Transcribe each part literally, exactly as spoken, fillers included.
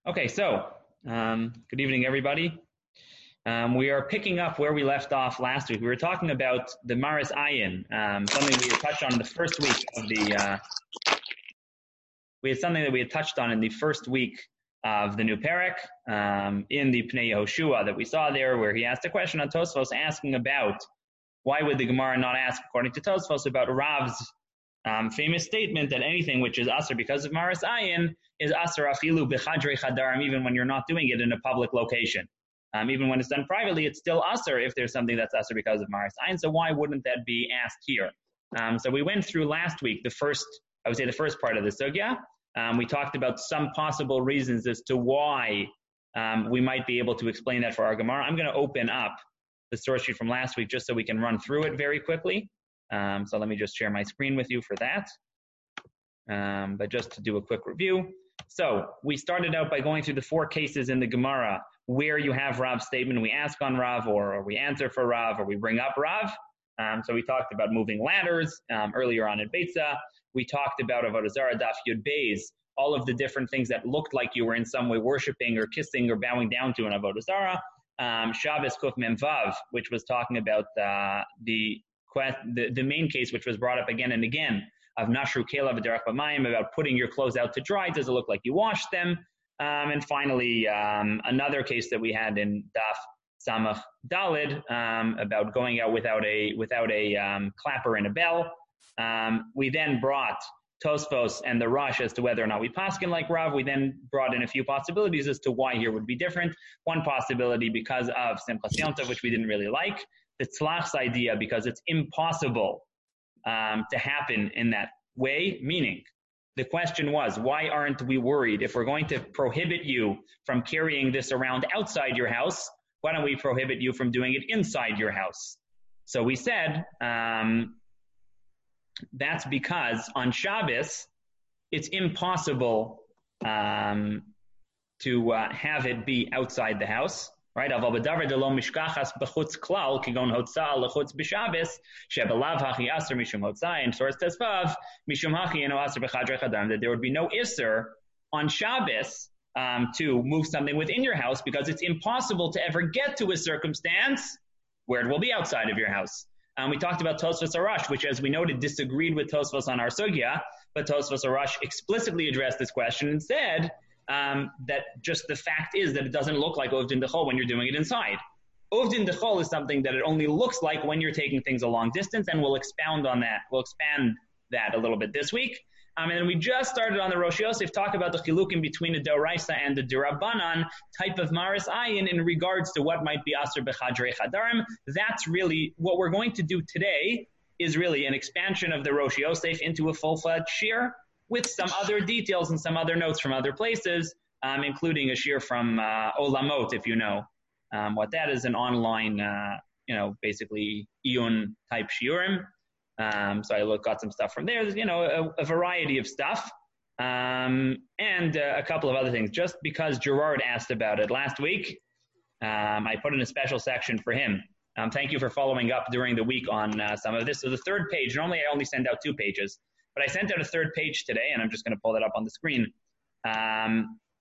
Okay, so um, good evening, everybody. Um, we are picking up where we left off last week. We were talking about the Maris Ayin, um, something we had touched on in the first week of the. Uh, we had something that we had touched on in the first week of the new Perek, um, in the Pnei Yehoshua that we saw there, where he asked a question on Tosfos, asking about why would the Gemara not ask, according to Tosfos, about Rav's Um, famous statement that anything which is asr because of Maris Ayin is asr afilu b'chadrei chadarim, even when you're not doing it in a public location. Um, even when it's done privately, it's still asr if there's something that's asr because of Maris Ayin. So why wouldn't that be asked here? Um, so we went through last week the first, I would say the first part of the sugya. Um, we talked about some possible reasons as to why um, we might be able to explain that for our Gemara. I'm going to open up the source sheet from last week just so we can run through it very quickly. Um, so let me just share my screen with you for that. Um, but just to do a quick review. So we started out by going through the four cases in the Gemara where you have Rav's statement. We ask on Rav, or, or we answer for Rav, or we bring up Rav. Um, so we talked about moving ladders um, earlier on in Beitza. We talked about Avodah Zarah, Daf Yud Beis, all of the different things that looked like you were in some way worshiping or kissing or bowing down to an Avodah Zarah. Um, Shabbos Kuf Mem Vav, which was talking about uh, the The, the main case, which was brought up again and again, of Nashru Kela V'derech B'mayim, about putting your clothes out to dry. Does it look like you washed them? Um, and finally, um, another case that we had in Daf Samach Dalid um, about going out without a without a um, clapper and a bell. Um, we then brought Tosfos and the Rush as to whether or not we paskin like Rav. We then brought in a few possibilities as to why here would be different. One possibility because of Simchas Yom Tov, which we didn't really like. The tzlach's idea, because it's impossible um, to happen in that way, meaning the question was, why aren't we worried if we're going to prohibit you from carrying this around outside your house? Why don't we prohibit you from doing it inside your house? So we said um, that's because on Shabbos, it's impossible um, to uh, have it be outside the house. Right? Aval b'davar delo mishkachas b'chutz klal kigon hotza lechutz b'Shabbos shebelav hachi aser mishum hotza, and source tesvav mishum hachi eno aser b'chadrei chadarim, that there would be no iser on Shabbos um, to move something within your house because it's impossible to ever get to a circumstance where it will be outside of your house. Um, we talked about Tosfos Arash, which, as we noted, disagreed with Tosfos on our sugya, but Tosfos Arash explicitly addressed this question and said Um, that just the fact is that it doesn't look like Ovdin Dechol when you're doing it inside. Ovdin Dechol is something that it only looks like when you're taking things a long distance, and we'll expound on that. We'll expand that a little bit this week. Um, and we just started on the Rosh Yosef, talk about the chilukim between the Doraisa and the Durabanan type of Maris Ayin in regards to what might be Asr B'chadrei Chadarim. That's really what we're going to do today, is really an expansion of the Rosh Yosef into a full-fledged shir, with some other details and some other notes from other places, um, including a shir from uh, Olamot, if you know um, what that is, an online, uh, you know, basically Iyun type shiurim. Um, so I look, got some stuff from there, you know, a, a variety of stuff, um, and uh, a couple of other things. Just because Gerard asked about it last week, um, I put in a special section for him. Um, thank you for following up during the week on uh, some of this. So the third page, normally I only send out two pages. But I sent out a third page today, and I'm just going to pull that up on the screen. Um,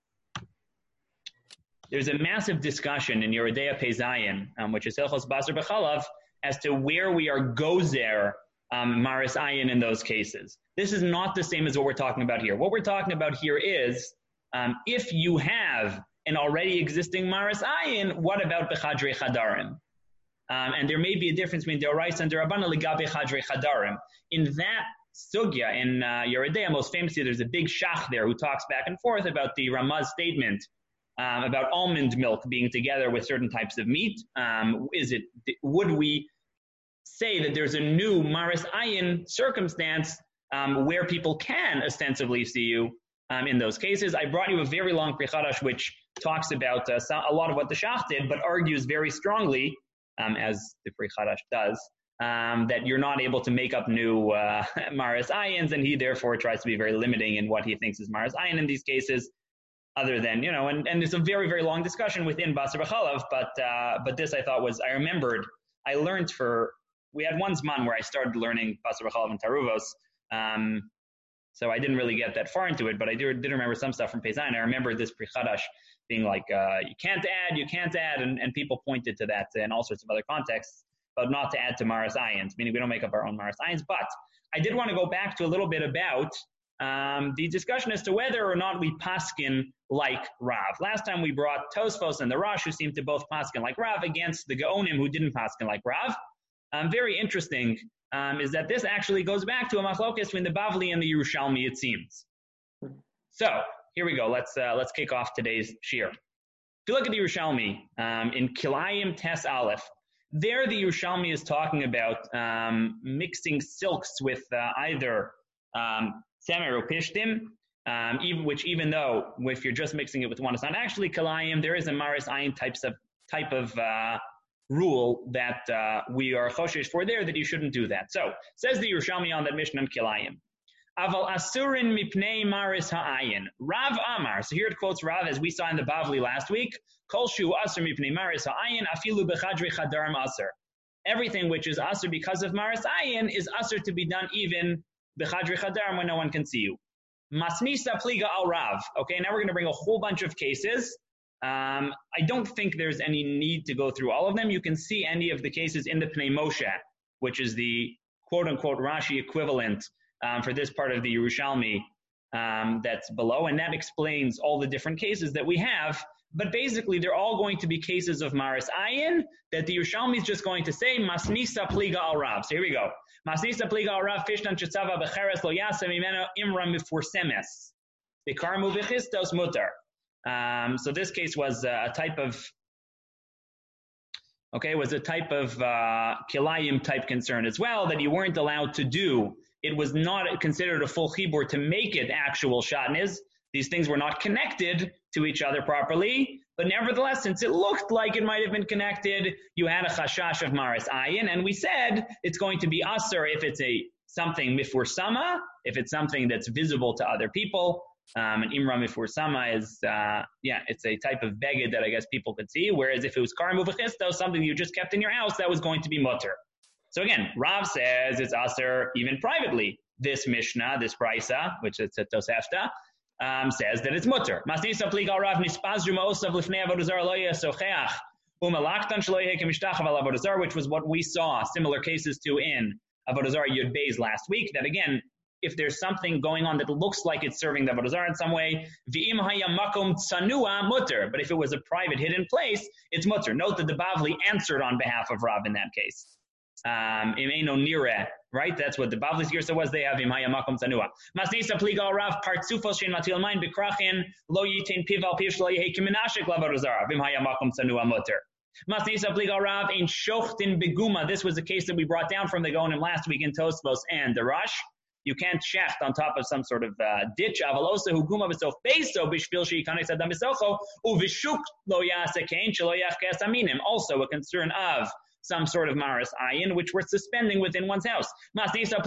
there's a massive discussion in Yeridea Pezayin, um, which is Hilchos Basar B'chalav, as to where we are gozer um, Maris Ayin in those cases. This is not the same as what we're talking about here. What we're talking about here is um, if you have an already existing Maris Ayin, what about B'chadrei Chadarim? Um, and there may be a difference between Deoraisa and Derabana Ligabe Chadrei Chadarim. In that sugya in uh, Yeridea, most famously, there's a big shach there who talks back and forth about the Ramaz statement um, about almond milk being together with certain types of meat. Um, is it? Would we say that there's a new Maris Ayin circumstance um, where people can ostensibly see you um, in those cases? I brought you a very long Pri Chadash which talks about uh, a lot of what the shach did, but argues very strongly, um, as the Pri Chadash does, Um, that you're not able to make up new uh, Maris Ayins, and he therefore tries to be very limiting in what he thinks is Maris Ayin in these cases, other than, you know, and, and it's a very, very long discussion within Basar B'chalav, but uh, but this I thought was, I remembered, I learned for, we had one Zman where I started learning Basar B'chalav and Taruvos, um, So I didn't really get that far into it, but I do, did remember some stuff from Peizayin. I remember this Pri Chadash being like, uh, you can't add, you can't add, and, and people pointed to that in all sorts of other contexts, but not to add to Maris Ayins, meaning we don't make up our own Maris Ayins. But I did want to go back to a little bit about um, the discussion as to whether or not we paskin like Rav. Last time we brought Tosfos and the Rosh, who seemed to both paskin like Rav, against the Gaonim, who didn't paskin like Rav. Um, very interesting um, is that this actually goes back to a machlokes between the Bavli and the Yerushalmi, it seems. So here we go. Let's uh, let's kick off today's shir. If you look at the Yerushalmi um, in Kilayim Tes Aleph, there the Yerushalmi is talking about um, mixing silks with uh, either um, semer or pishtim, um, even, which even though if you're just mixing it with one, it's not actually Kilayim. There is a Maris Ayin types of type of uh, rule that uh, we are choshesh for there, that you shouldn't do that. So says the Yerushalmi on that Mishnah in Kilayim. Aval asurin mipnei maris ha'ayin. Rav Amar. So here it quotes Rav, as we saw in the Bavli last week. Kol shu asur mipnei maris ha'ayin afilu bechadri chadarim asur. Everything which is asur because of maris ayin is asur to be done even bechadri chadarim when no one can see you. Masnisa pliga al Rav. Okay, now we're going to bring a whole bunch of cases. Um, I don't think there's any need to go through all of them. You can see any of the cases in the Pnei Moshe, which is the quote-unquote Rashi equivalent Um, for this part of the Yerushalmi um, that's below, and that explains all the different cases that we have. But basically, they're all going to be cases of Maris Ayin that the Yerushalmi is just going to say Masnisa pliga al Rav. So here we go. Masnisa pliga al Rav fishtan shetzava becheres lo yasa mimeno imra mifursemes bekarmu v'chistos mutar. Um, so this case was uh, a type of okay was a type of uh, kilayim type concern as well, that you weren't allowed to do. It was not considered a full chibur to make it actual shatnez. These things were not connected to each other properly, but nevertheless, since it looked like it might have been connected, you had a chashash of maris ayin, and we said it's going to be asur if it's a something mifur sama, if it's something that's visible to other people. Um, and imra mifur sama is, uh, yeah, it's a type of beged that I guess people could see, whereas if it was karmu v'chisto, something you just kept in your house, that was going to be mutter. So again, Rav says it's aser even privately. This Mishnah, this Brisa, which is a Tosefta, um, says that it's mutter. Masnisa pliga Rav nispazru ma'osav lifnei avodah zarah lo yasocheach u'malaktan shelo yehei k'mishtach al avodah zarah, which was what we saw similar cases to in avodah zarah Yud Beis last week. That again, if there's something going on that looks like it's serving the avodah zarah in some way, v'im haya makom tsanua mutter. But if it was a private hidden place, it's mutter. Note that the Bavli answered on behalf of Rav in that case. Um, right? That's what the Bavli's girsa was. They have imhaya makom tanua. Masnisa pliga Rav partsufos shein matil main bikrachin lo yitin pival pish lo yehi kiminashik lavodah zarah imhaya makom tanua mutter. Masnisa pliga Rav in shochtin beguma. This was a case that we brought down from the Gaonim last week in Tosfos and the Rosh. You can't shecht on top of some sort of uh, ditch. Avalosa huguma b'sof beiso b'shvil sheikanex adam b'socho uvishuk lo yasa kain shelo yachkes aminim. Also a concern of some sort of maris ayin, which we're suspending within one's house. The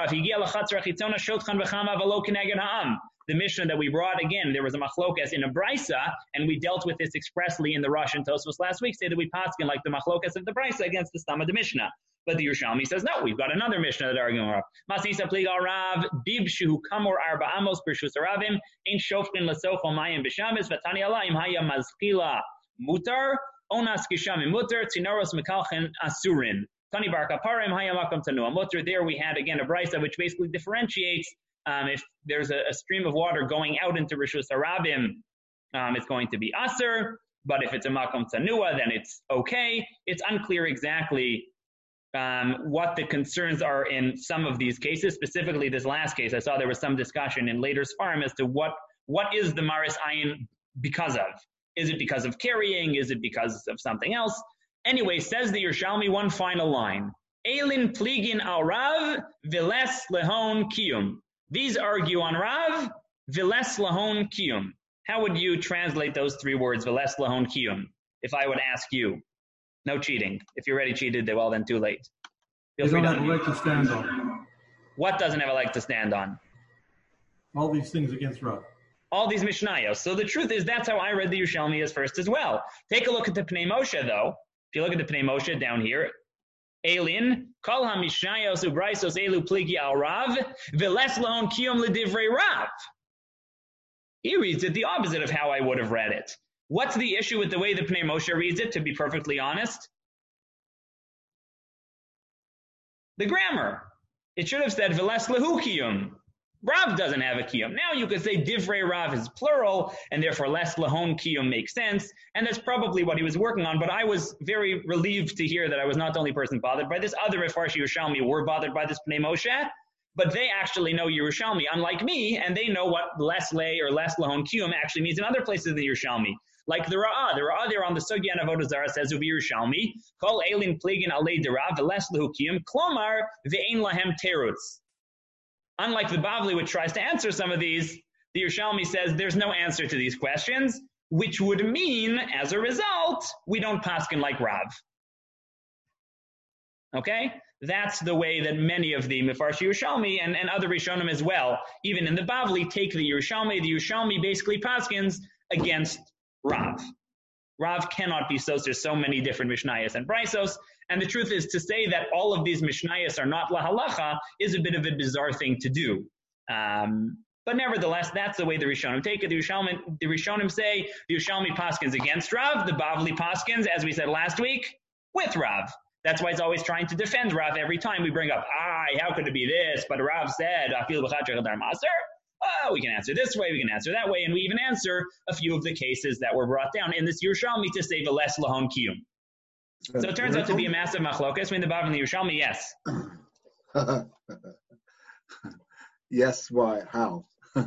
Mishnah that we brought, again, there was a machlokas in a brisa, and we dealt with this expressly in the Rosh and Tosfos last week, say that we paskin like the machlokas of the brisa against the stam of the Mishnah. But the Yerushalmi says, no, we've got another Mishnah that arguing Rav. Masnisa pliga Rav, bibshu kamor arba amos birshus aravim, in shofkin lasocho mayim b'shamis, v'tani alayim haya mazchila mutar, onas kisham mutar, tinoros mekalchen asurin. Tani bar kaparim haya makom tanua mutar. There we had again a brisa which basically differentiates um, if there's a, a stream of water going out into Rishus Harabim, um, it's going to be asur. But if it's a makom tanua, then it's okay. It's unclear exactly Um, what the concerns are in some of these cases, specifically this last case. I saw there was some discussion in later Sfarim as to what what is the Maris Ayin because of. Is it because of carrying? Is it because of something else? Anyway, says the Yerushalmi, one final line. Eilin pligin al Rav, viles lehon kiyum. These argue on Rav, viles lehon kiyum. How would you translate those three words, viles lehon kiyum, if I would ask you? No cheating. If you already cheated, well, then too late. Feel they free don't to have a leg to stand on. What doesn't have a leg to stand on? All these things against Rav. All these Mishnayos. So the truth is, that's how I read the Yerushalmi as first as well. Take a look at the Pnei Moshe, though. If you look at the Pnei Moshe down here, Elin, kol ha-mishnayos u'braisos elu pligi al Rav, v'les lahon kiyum l'divrei Rav. He reads it the opposite of how I would have read it. What's the issue with the way the Pnei Moshe reads it, to be perfectly honest? The grammar. It should have said, v'les lahu kiyum. Rav doesn't have a kiyum. Now you could say divrei Rav is plural, and therefore les lahon kiyum makes sense, and that's probably what he was working on, but I was very relieved to hear that I was not the only person bothered by this. Other Mefarshi Yerushalmi were bothered by this Pnei Moshe, but they actually know Yerushalmi, unlike me, and they know what les lay or les lahon kiyum actually means in other places in the Yerushalmi. Like the Ra'ah. The Ra'ah there on the Sugya and Avodah Zarah says, Ubi Yerushalmi, kol elin pligin alei derav, v'les lahu kiyum, klomar ve'ein lahem terutz. Unlike the Bavli, which tries to answer some of these, the Yerushalmi says there's no answer to these questions, which would mean, as a result, we don't paskin like Rav. Okay? That's the way that many of the Mefarshi Yerushalmi and, and other Rishonim as well, even in the Bavli, take the Yerushalmi. The Yerushalmi basically paskins against Rav. Rav cannot be so. There's so many different Mishnayos and Braisos. And the truth is, to say that all of these Mishnayos are not lahalacha is a bit of a bizarre thing to do. Um, but nevertheless, that's the way the Rishonim take it. The Rishonim, the Rishonim say the Yerushalmi paskins against Rav, the Bavli paskins, as we said last week, with Rav. That's why it's always trying to defend Rav every time we bring up, ah, how could it be this? But Rav said, afil b'chad shechadar maser. Oh, we can answer this way, we can answer that way, and we even answer a few of the cases that were brought down in this Yerushalmi to say v'les lahon kiyum. So it turns out to be a massive machlokas between the Bavli and the Yerushalmi, yes. Yes, why? How?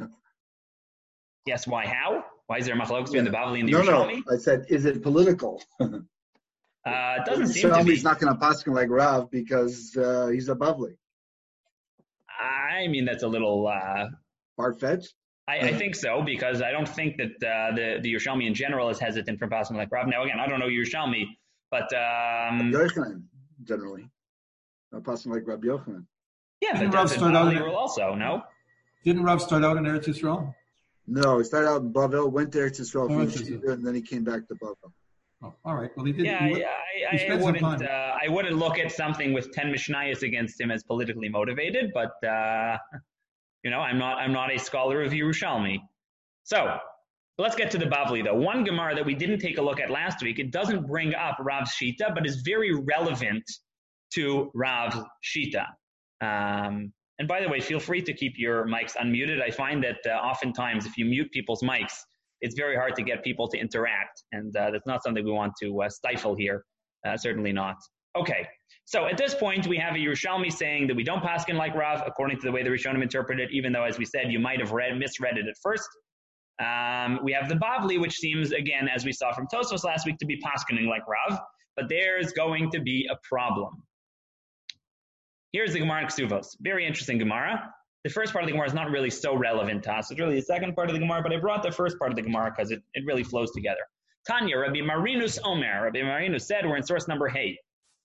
Yes, why? How? Why is there a machlokas between the Bavli and the no, Yerushalmi? No, I said, is it political? uh, it doesn't seem to be. Yerushalmi's not going to paskin like Rav because uh, he's a Bavli. I mean, that's a little uh, far-fetched. I, I think so, because I don't think that uh, the the Yerushalmi in general is hesitant from paskin like Rav. Now, again, I don't know Yerushalmi. But um, Yochanan, generally, a person like Rabbi Yochanan. Yeah, Didn't but Rav that's start out in rule also, no? Didn't Rav start out in Eretz Yisrael? No, he started out in Bavel, went to Eretz Yisrael, Oh, for Eretz Yeshiva, and then he came back to Bavel. Oh, all right. Well, he did. Yeah, he, yeah I, he I, I wouldn't. some Uh, I wouldn't look at something with ten Mishnayos against him as politically motivated. But uh, you know, I'm not. I'm not a scholar of Yerushalmi. So. Let's get to the Bavli, though. One Gemara that we didn't take a look at last week, it doesn't bring up Rav's Shita, but is very relevant to Rav's Shita. Um, and by the way, feel free to keep your mics unmuted. I find that uh, oftentimes if you mute people's mics, it's very hard to get people to interact. And uh, that's not something we want to uh, stifle here. Uh, certainly not. Okay, so at this point, we have a Yerushalmi saying that we don't paskin like Rav, according to the way the Rishonim interpret it, even though, as we said, you might have read misread it at first. Um, we have the Bavli, which seems, again, as we saw from Tosfos last week, to be paskening like Rav, but there's going to be a problem. Here's the Gemara in Ksuvos. Very interesting Gemara. The first part of the Gemara is not really so relevant to us. It's really the second part of the Gemara, but I brought the first part of the Gemara because it, it really flows together. Tanya, Rabbi Marinus Omer. Rabbi Marinus said, we're in source number Hey.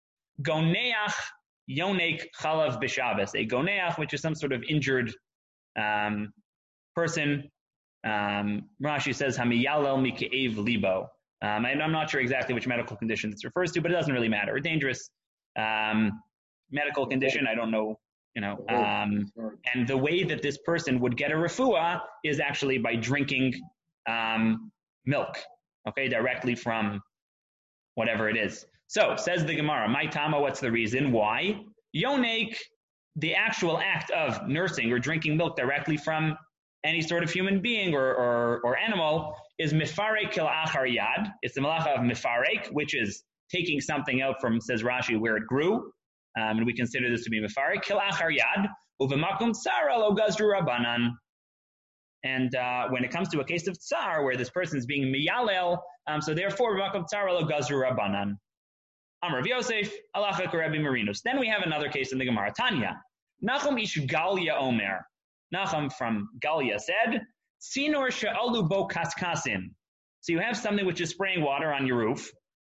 Goneach yonek chalav b'Shabbos. A goneach, which is some sort of injured um, person. Um, Rashi says, Hamiyalel mike'ev libo. Um, and I'm not sure exactly which medical condition this refers to, but it doesn't really matter. A dangerous um, medical condition, I don't know, you know. Um, and the way that this person would get a refuah is actually by drinking um, milk, okay, directly from whatever it is. So, says the Gemara, my Tama, what's the reason? Why? Yonek, the actual act of nursing or drinking milk directly from any sort of human being or, or, or animal is mifarek kil achar yad. It's the malacha of mifarek, which is taking something out from, says Rashi, where it grew. Um, and we consider this to be mifarek kil achar yad. Uvemakum tsara lo gazru rabbanan. And uh, when it comes to a case of tsar, where this person is being miyalel, um, so therefore, uvemakum tsara lo gazru rabbanan. Amar Rav Yosef, alacha Rabbi Marinus. Then we have another case in the Gemara. Tanya, Nachum ish Galia Omer. Nachum from Galia said, Sinor she'alu bo kaskasin. So you have something which is spraying water on your roof,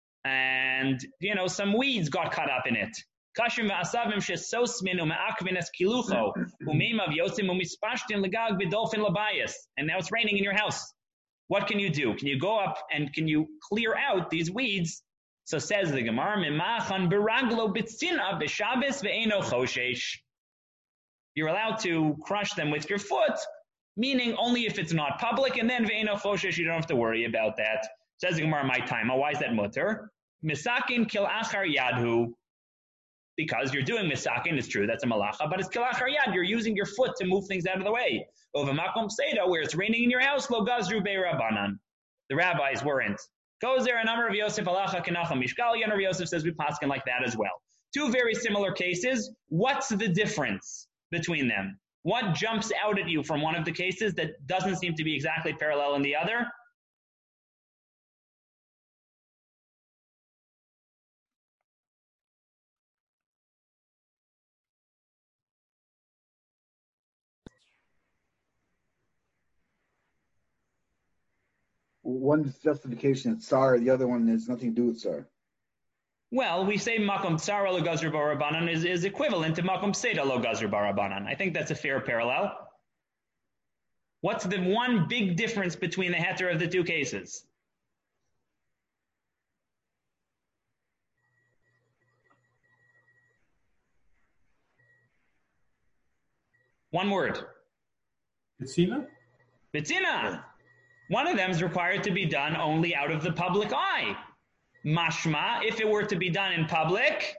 and, you know, some weeds got caught up in it. Kashim v'asavim she'sosmin u'me'akvin es kilucho u'meimav yosim u'mispashtin legag b'dolfin labayas. And now it's raining in your house. What can you do? Can you go up and can you clear out these weeds So says the Gemara, Mimachan beraglo bitzina b'Shabbos ve'eno choshesh. You're allowed to crush them with your foot, meaning only if it's not public, and then ve'eno choshesh, you don't have to worry about that. Says the Gemara, my time. Why is that mutter? Misakin kil achar yadhu. Because you're doing misakin, it's true, that's a malacha, but it's kil achar yad, you're using your foot to move things out of the way. Over makom seda, where it's raining in your house, lo gazru be rabbanan. The rabbis weren't. Goes there a number of Yosef alacha kenacham mishkal. Yoner Yosef says we paskin like that as well. Two very similar cases. What's the difference between them? What jumps out at you from one of the cases that doesn't seem to be exactly parallel in the other? One's justification is tsar, the other one has nothing to do with tsar. Well, we say makom tsara lo gazru barabanan is, is equivalent to makom seda lo gazru barabanan. I think that's a fair parallel. What's the one big difference between the heter of the two cases? One word. Bitzina? Bitzina. One of them is required to be done only out of the public eye. Mashma, if it were to be done in public,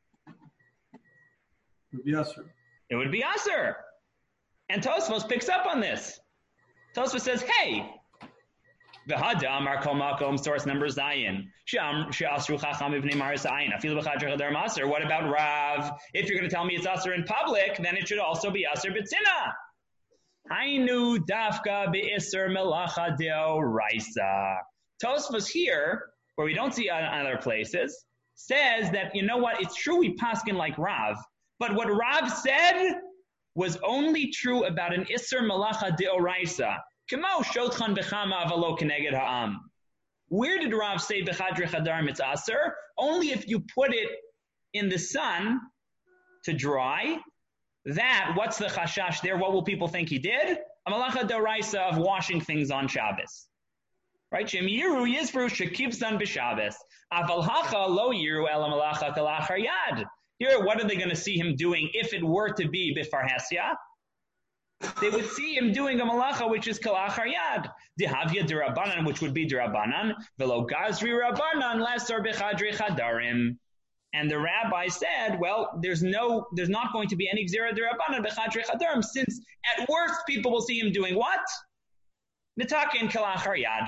It would be usher. it would be aser. And Tosfos picks up on this. Tosfos says, hey, v'hada amar kol makom, source number Zayin. She'asru chacham ivnei maris ayin. Afilu b'chadr chadar maser. What about Rav? If you're going to tell me it's aser in public, then it should also be aser b'tzina. Hainu dafka be'isr melacha deoraisa. Tosfos here, where we don't see on other places, says that, you know what, it's true we paskin like Rav, but what Rav said was only true about an isr melacha deoraisa. Kemo shotchan bechama avalo keneged ha'am. Where did Rav say bechadre chadarim it's aser? Only if you put it in the sun to dry. That, what's the chashash there? What will people think he did? A malacha d'oraisa of washing things on Shabbos. Right? Shem yiru yizfru shekivsan b'Shabbos. Aval hacha lo yiru ela malacha kalachar yad. Here, what are they going to see him doing if it were to be b'farhesya? They would see him doing a malacha which is kalachar yad. Dihavya d'Rabbanan, which would be d'Rabbanan. Velo gazri Rabbanan lesser b'chadri chadarim. And the rabbi said, well, there's no, there's not going to be any gzera d'Rabbanan b'chadrei chadarim, since at worst people will see him doing what? Nitakin kalachar yad.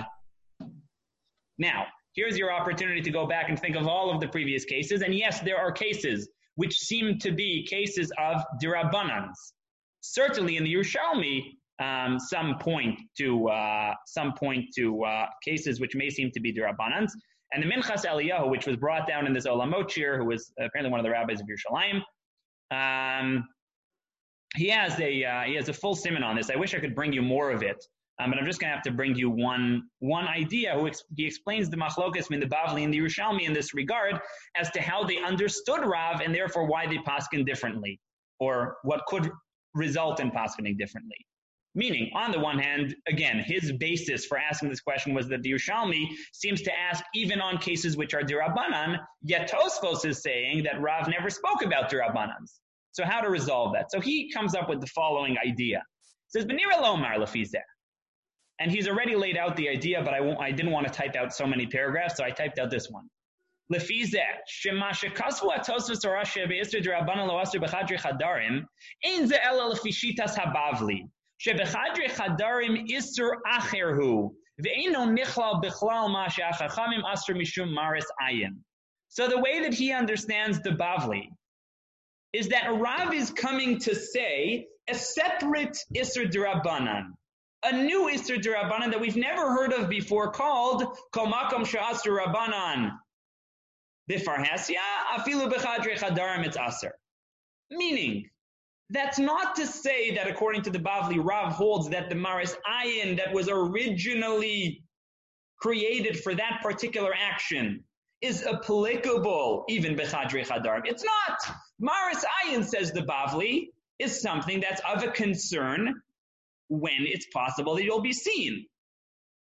Now, here's your opportunity to go back and think of all of the previous cases. And yes, there are cases which seem to be cases of d'Rabbanans. Certainly in the Yerushalmi, um, some point to uh, some point to uh, cases which may seem to be d'Rabbanans. And the Minchas Eliyahu, which was brought down in this Olamot Shir, who was apparently one of the rabbis of Yerushalayim, um, he has a uh, he has a full siman on this. I wish I could bring you more of it, um, but I'm just going to have to bring you one one idea. Who ex- he explains the machlokas in the Bavli and the Yerushalmi in this regard as to how they understood Rav and therefore why they paskin differently, or what could result in paskening differently. Meaning, on the one hand, again, his basis for asking this question was that the Yerushalmi seems to ask even on cases which are d'Rabbanan, yet Tosfos is saying that Rav never spoke about d'Rabbanans. So how to resolve that? So he comes up with the following idea. He says, B'nira lomar lefizeh. And he's already laid out the idea, but I, won't, I didn't want to type out so many paragraphs, so I typed out this one. Lefizeh, shema shekasvu atosvos orashe be'isr d'Rabbanan lo asr b'chadri chadarim, ein ze ela lefishitas habavli. שבחדרי חדרים איסור אחר הוא, ואינו נכלל בכלל מה שהחכמים אסרו משום מרס עין. So the way that he understands the Bavli is that Rav is coming to say a separate Isser D'Rabbanan, a new Isser D'Rabbanan that we've never heard of before, called Kol Makom She'asru Rabbanan B'Farhesya Afilu B'Chadrei Chadarim It's Aser. Meaning, that's not to say that according to the Bavli, Rav holds that the Maris Ayin that was originally created for that particular action is applicable even B'Chadrei Chadarim. It's not. Maris Ayin, says the Bavli, is something that's of a concern when it's possible that you'll be seen.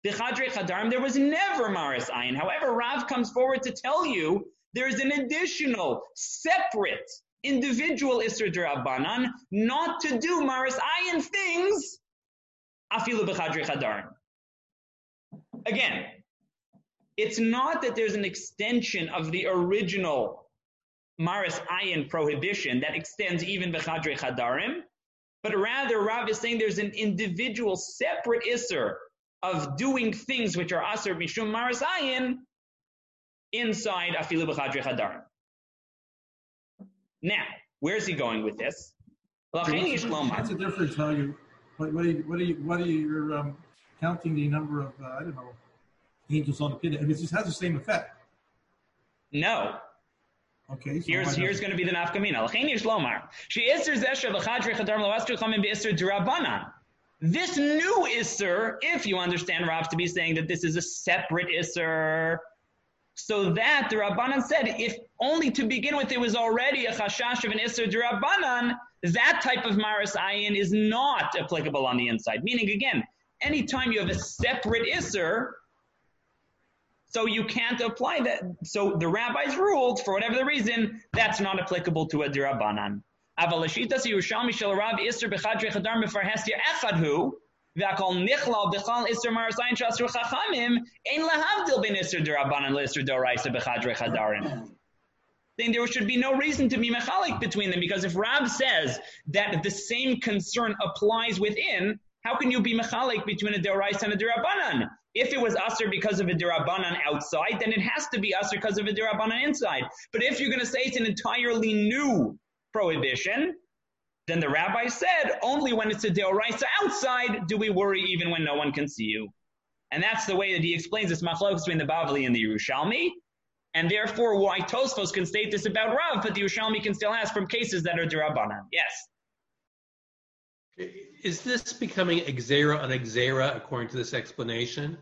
B'chadrei chadarim, there was never Maris Ayin. However, Rav comes forward to tell you there's an additional, separate, individual Isser D'Rabbanan not to do Maris Ayin things, afilu b'chadrei chadarim. Again, it's not that there's an extension of the original Maris Ayin prohibition that extends even b'chadrei chadarim, but rather Rav is saying there's an individual separate Isser of doing things which are Asr Mishum Maris Ayin inside afilu b'chadrei chadarim. Now, where's he going with this? What's the difference how you, what, what are you, what are you, what are you, you're um, counting the number of, uh, I don't know, angels on the pit? I mean, it just has the same effect. No. Okay. So here's here's going to be the nafkamina. L'chein yesh lomar she iser zesha v'chadrei chadarim lo asr chamim b'isser d'Rabbanan. This new isser, if you understand Rav to be saying that this is a separate isser, so that the Rabbanan said, if only to begin with it was already a chashash of an isser d'Rabbanan, that type of Maris Ayin is not applicable on the inside. Meaning, again, anytime you have a separate isser, so you can't apply that. So the rabbis ruled, for whatever the reason, that's not applicable to a d'Rabbanan. Aval l'shitas Yerushalmi shel Rav isser b'chadrei chadarim b'farhestia echadhu, v'akol nichlal b'chal isser Maris Ayin sh'asru chachamim, ein lahavdil ben isser d'Rabbanan l'isser d'oraisa b'chadrei chadarim. Then there should be no reason to be mechalik between them, because if Rav says that the same concern applies within, how can you be mechalik between a d'oraisa and a d'Rabbanan? If it was asr because of a d'Rabbanan outside, then it has to be asr because of a d'Rabbanan inside. But if you're going to say it's an entirely new prohibition, then the rabbi said only when it's a d'oraisa outside do we worry, even when no one can see you. And that's the way that he explains this machlokes between the Bavli and the Yerushalmi. And therefore, why Tosfos can state this about Rav, but the Yerushalmi can still ask from cases that are d'Rabbanan. Yes. Is this becoming Xera on Xera according to this explanation?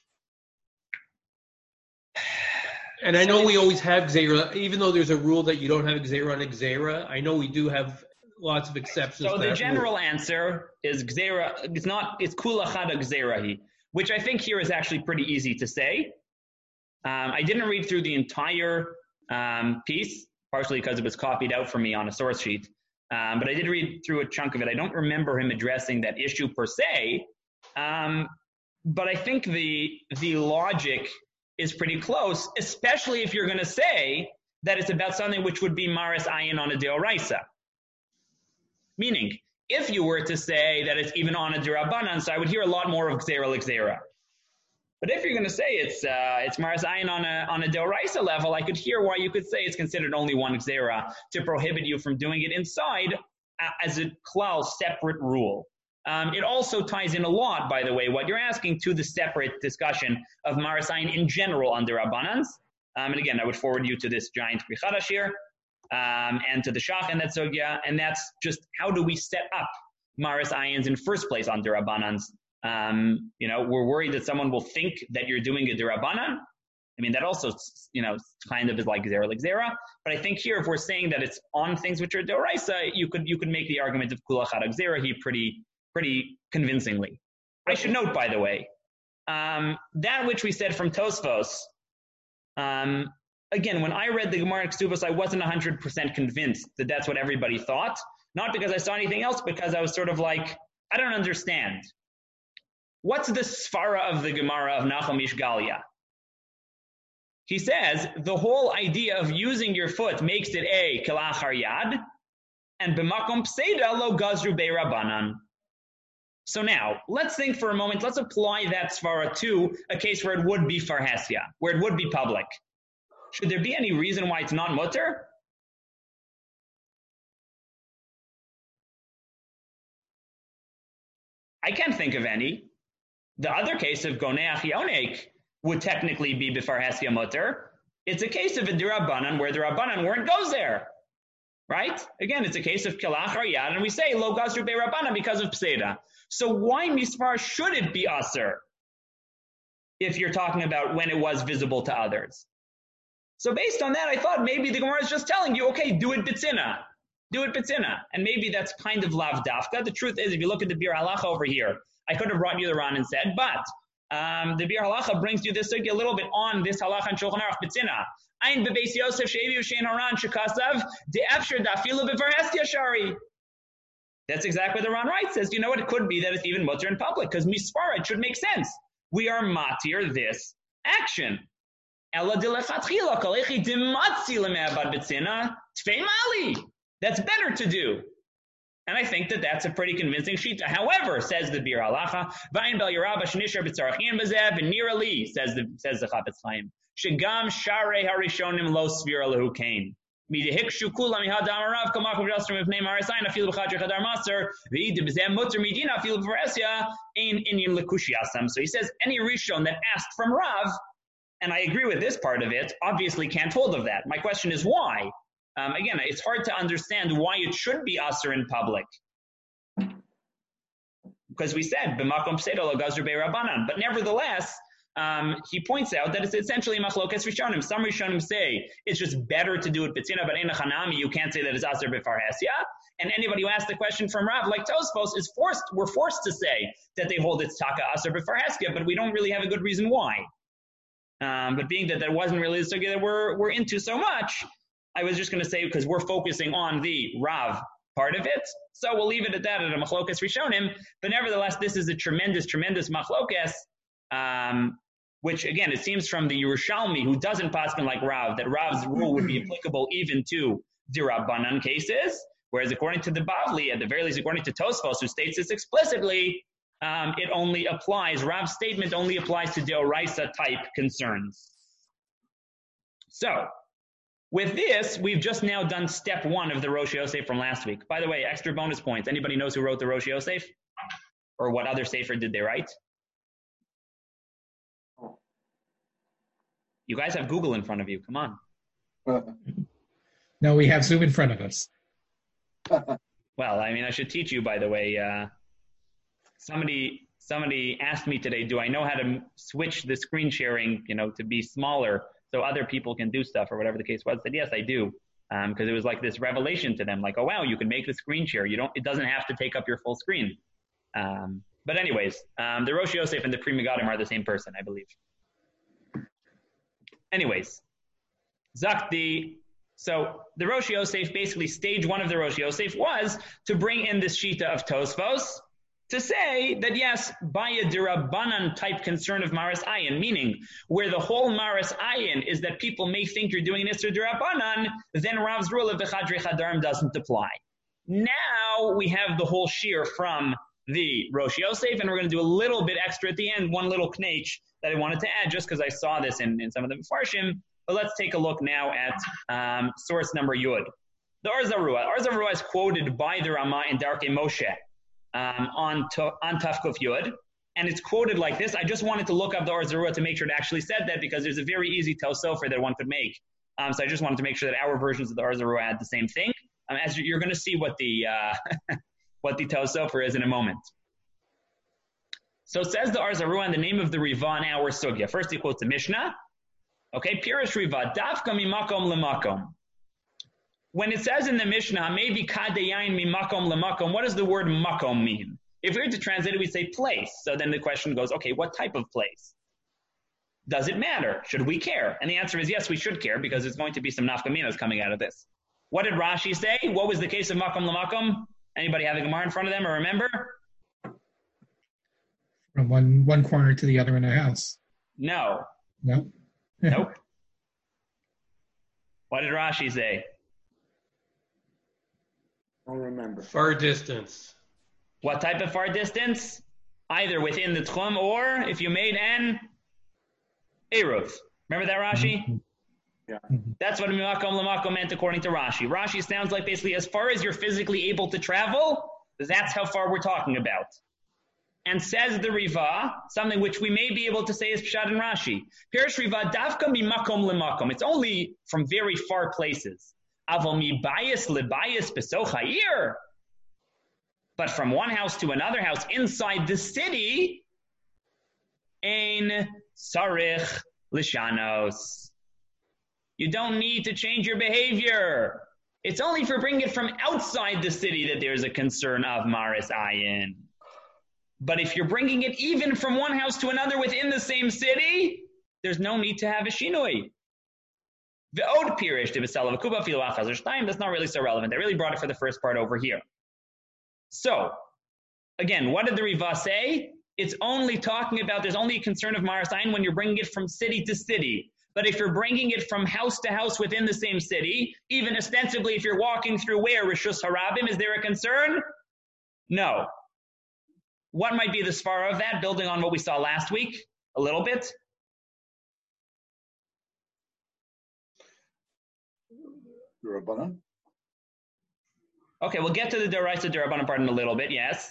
And I know we always have Xera, even though there's a rule that you don't have Xera on Xera. I know we do have lots of exceptions. So to the that general rule. answer is Xera. It's not. It's Kula Chada Xerahi, which I think here is actually pretty easy to say. Um, I didn't read through the entire um, piece, partially because it was copied out for me on a source sheet. Um, but I did read through a chunk of it. I don't remember him addressing that issue per se. Um, but I think the the logic is pretty close, especially if you're going to say that it's about something which would be Maris Ayin on a Deoraisa. Meaning, if you were to say that it's even on a D'Rabbanan, so I would hear a lot more of Xera l'Xera. But if you're going to say it's uh, it's Maris Ayin on a on a Deoraisa level, I could hear why you could say it's considered only one Xera to prohibit you from doing it inside uh, as a klal separate rule. Um, it also ties in a lot, by the way, what you're asking to the separate discussion of Maris Ayin in general on D'Rabbanans. Um, and again, I would forward you to this giant Krichadash here um, and to the Shach and that Sugya, and that's just how do we set up Maris Ayins in first place on D'Rabbanans. Um, you know, we're worried that someone will think that you're doing a D'Rabbanan. I mean, that also, you know, kind of is like Xera like Xera. But I think here, if we're saying that it's on things which are D'Oraisa, you could you could make the argument of Kula Chada Xera he pretty pretty convincingly. I should note, by the way, um, that which we said from Tosfos. Um, again, when I read the Gemara in Ksubos, I wasn't one hundred percent convinced that that's what everybody thought. Not because I saw anything else, because I was sort of like, I don't understand. What's the svara of the Gemara of Nachum Ish Galia? He says the whole idea of using your foot makes it a kilachar yad, and b'makom pseida lo gazru be'rabanan. So now, let's think for a moment, let's apply that svara to a case where it would be farhesya, where it would be public. Should there be any reason why it's not mutter? I can't think of any. The other case of Goneach Yonek would technically be B'farhesya Mutter. It's a case of a D'Rabbanan where the Rabbanan weren't goes there. Right? Again, it's a case of Kilach Yad, and we say Lo Gazru Be Rabbanan because of Pseida. So why Misfar should it be Aser if you're talking about when it was visible to others? So based on that, I thought maybe the Gemara is just telling you, okay, do it B'tzina. Do it B'tzina. And maybe that's kind of Lav Dafka. The truth is, if you look at the Bir Halacha over here, I could have brought you the Ran and said, but Um, the Bir Halacha brings you this a little bit on this halacha and Shulchan Aruch B'tzina. Ein bebeis Yosef she'evi v'shein Haran shekasav de'efsher dafilu b'varhestia shari. That's exactly what the Ran writes. Says, you know what? It could be that it's even mutter in public because mispara, it should make sense. We are matir this action. Ella dilechatchila kalechi dimatzi leme'abad b'tzina tfei mali. That's better to do. And I think that that's a pretty convincing shita. However, says the Bir Halacha, Vayin Bel Yerabah Shnishar B'tzarachim B'zeh V'nira Li, says the says the Chafetz Chaim. Shegam Sharei Harishonim Lo Svira Lehu Kain. Midehikshu Kula Mihad Amarav Kamakum Jastrim V'nei Marisayin Afilu B'chadri Chadar Maser V'id B'zeh Mutter Midina Afilu B'varesya Ein Inyan Lekushiyasam. So he says any Rishon that asked from Rav, and I agree with this part of it, obviously can't hold of that. My question is why? Um, again, it's hard to understand why it should be usher in public. Because we said, b'makom pseida lo gazur be'rabanan. But nevertheless, um, he points out that it's essentially machlokes rishonim. Some rishonim say it's just better to do it b'tzina, but in a chanami, you can't say that it's usher b'farhesya. And anybody who asked the question from Rav, like Tosfos, is forced, we're forced to say that they hold it's taka usher b'farhesya, but we don't really have a good reason why. Um, but being that that wasn't really the sugya that we're, we're into so much, I was just going to say, because we're focusing on the Rav part of it, so we'll leave it at that, at a machlokas rishonim, but nevertheless, this is a tremendous, tremendous machlokas, um, which, again, it seems from the Yerushalmi, who doesn't paskin like Rav, that Rav's rule would be applicable even to Dirabanan cases, whereas according to the Bavli, at the very least, according to Tosfos, who states this explicitly, um, it only applies, Rav's statement only applies to Deoraisa type concerns. So, with this, we've just now done step one of the Rosh Yosef from last week. By the way, extra bonus points. Anybody knows who wrote the Rosh Yosef? Or what other sefer did they write? You guys have Google in front of you. Come on. No, we have Zoom in front of us. Well, I mean, I should teach you, by the way. Uh, somebody somebody asked me today, do I know how to switch the screen sharing, you know, to be smaller so other people can do stuff or whatever the case was? I said, yes, I do. Um, because it was like this revelation to them, like, oh, wow, you can make the screen share. You don't, it doesn't have to take up your full screen. Um, but anyways, um, the Rosh Yosef and the Pri Megadim are the same person, I believe. Anyways, Zakti, so the Rosh Yosef, basically stage one of the Rosh Yosef was to bring in this Shita of Tosfos, to say that yes, by a dirabanan type concern of Maris Ayin, meaning where the whole Maris Ayin is that people may think you're doing Isser dirabanan, then Rav's rule of V'chadri Chadarim doesn't apply. Now we have the whole shear from the Rosh Yosef, and we're going to do a little bit extra at the end, one little knech that I wanted to add just because I saw this in, in some of the Mefarshim. But let's take a look now at um, source number Yud. The Or Zarua. Or Zarua is quoted by the Rama in Darkei Moshe. Um, on to, on Tafkuf Yud, and it's quoted like this. I just wanted to look up the Or Zarua to make sure it actually said that, because there's a very easy Tosofer that one could make. Um, so I just wanted to make sure that our versions of the Or Zarua had the same thing. Um, as you're going to see what the uh, what the Tosofer is in a moment. So it says the Or Zarua in the name of the Riva in our Sugya. First he quotes the Mishnah. Okay, Pirish Riva, Dafka mimakom lemakom. When it says in the Mishnah, maybe kadeyayin mi makom lemakom, what does the word makom mean? If we were to translate it, we'd say place. So then the question goes, okay, what type of place? Does it matter? Should we care? And the answer is yes, we should care, because there's going to be some nafkaminas coming out of this. What did Rashi say? What was the case of makom lemakom? Anybody have a Gemara in front of them or remember? From one, one corner to the other in a house. No. No. Nope. What did Rashi say? I don't remember. Far distance. What type of far distance? Either within the Tchum, or if you made an Eruv. Remember that, Rashi? Mm-hmm. Yeah. That's what Mimakom Lamakom meant according to Rashi. Rashi sounds like basically as far as you're physically able to travel, that's how far we're talking about. And says the Riva, something which we may be able to say is Pshat and Rashi. Pirish Riva, Davka Mimakom Lamakom. It's only from very far places. Aval mi bias lebias besochayir. But from one house to another house inside the city, ein sarich lishanos. You don't need to change your behavior. It's only for bringing it from outside the city that there's a concern of maris ayin. But if you're bringing it even from one house to another within the same city, there's no need to have a shinui. Ve'od pirish to b'sel of akuba filu achaz or shtayim. That's not really so relevant. I really brought it for the first part over here. So, again, what did the Riva say? It's only talking about, there's only a concern of Maras Ayin when you're bringing it from city to city. But if you're bringing it from house to house within the same city, even ostensibly if you're walking through where Rishus Harabim, is there a concern? No. What might be the svara of that, building on what we saw last week a little bit? Rabbanan. Okay, we'll get to the Deraisa Derabanan part in a little bit, yes.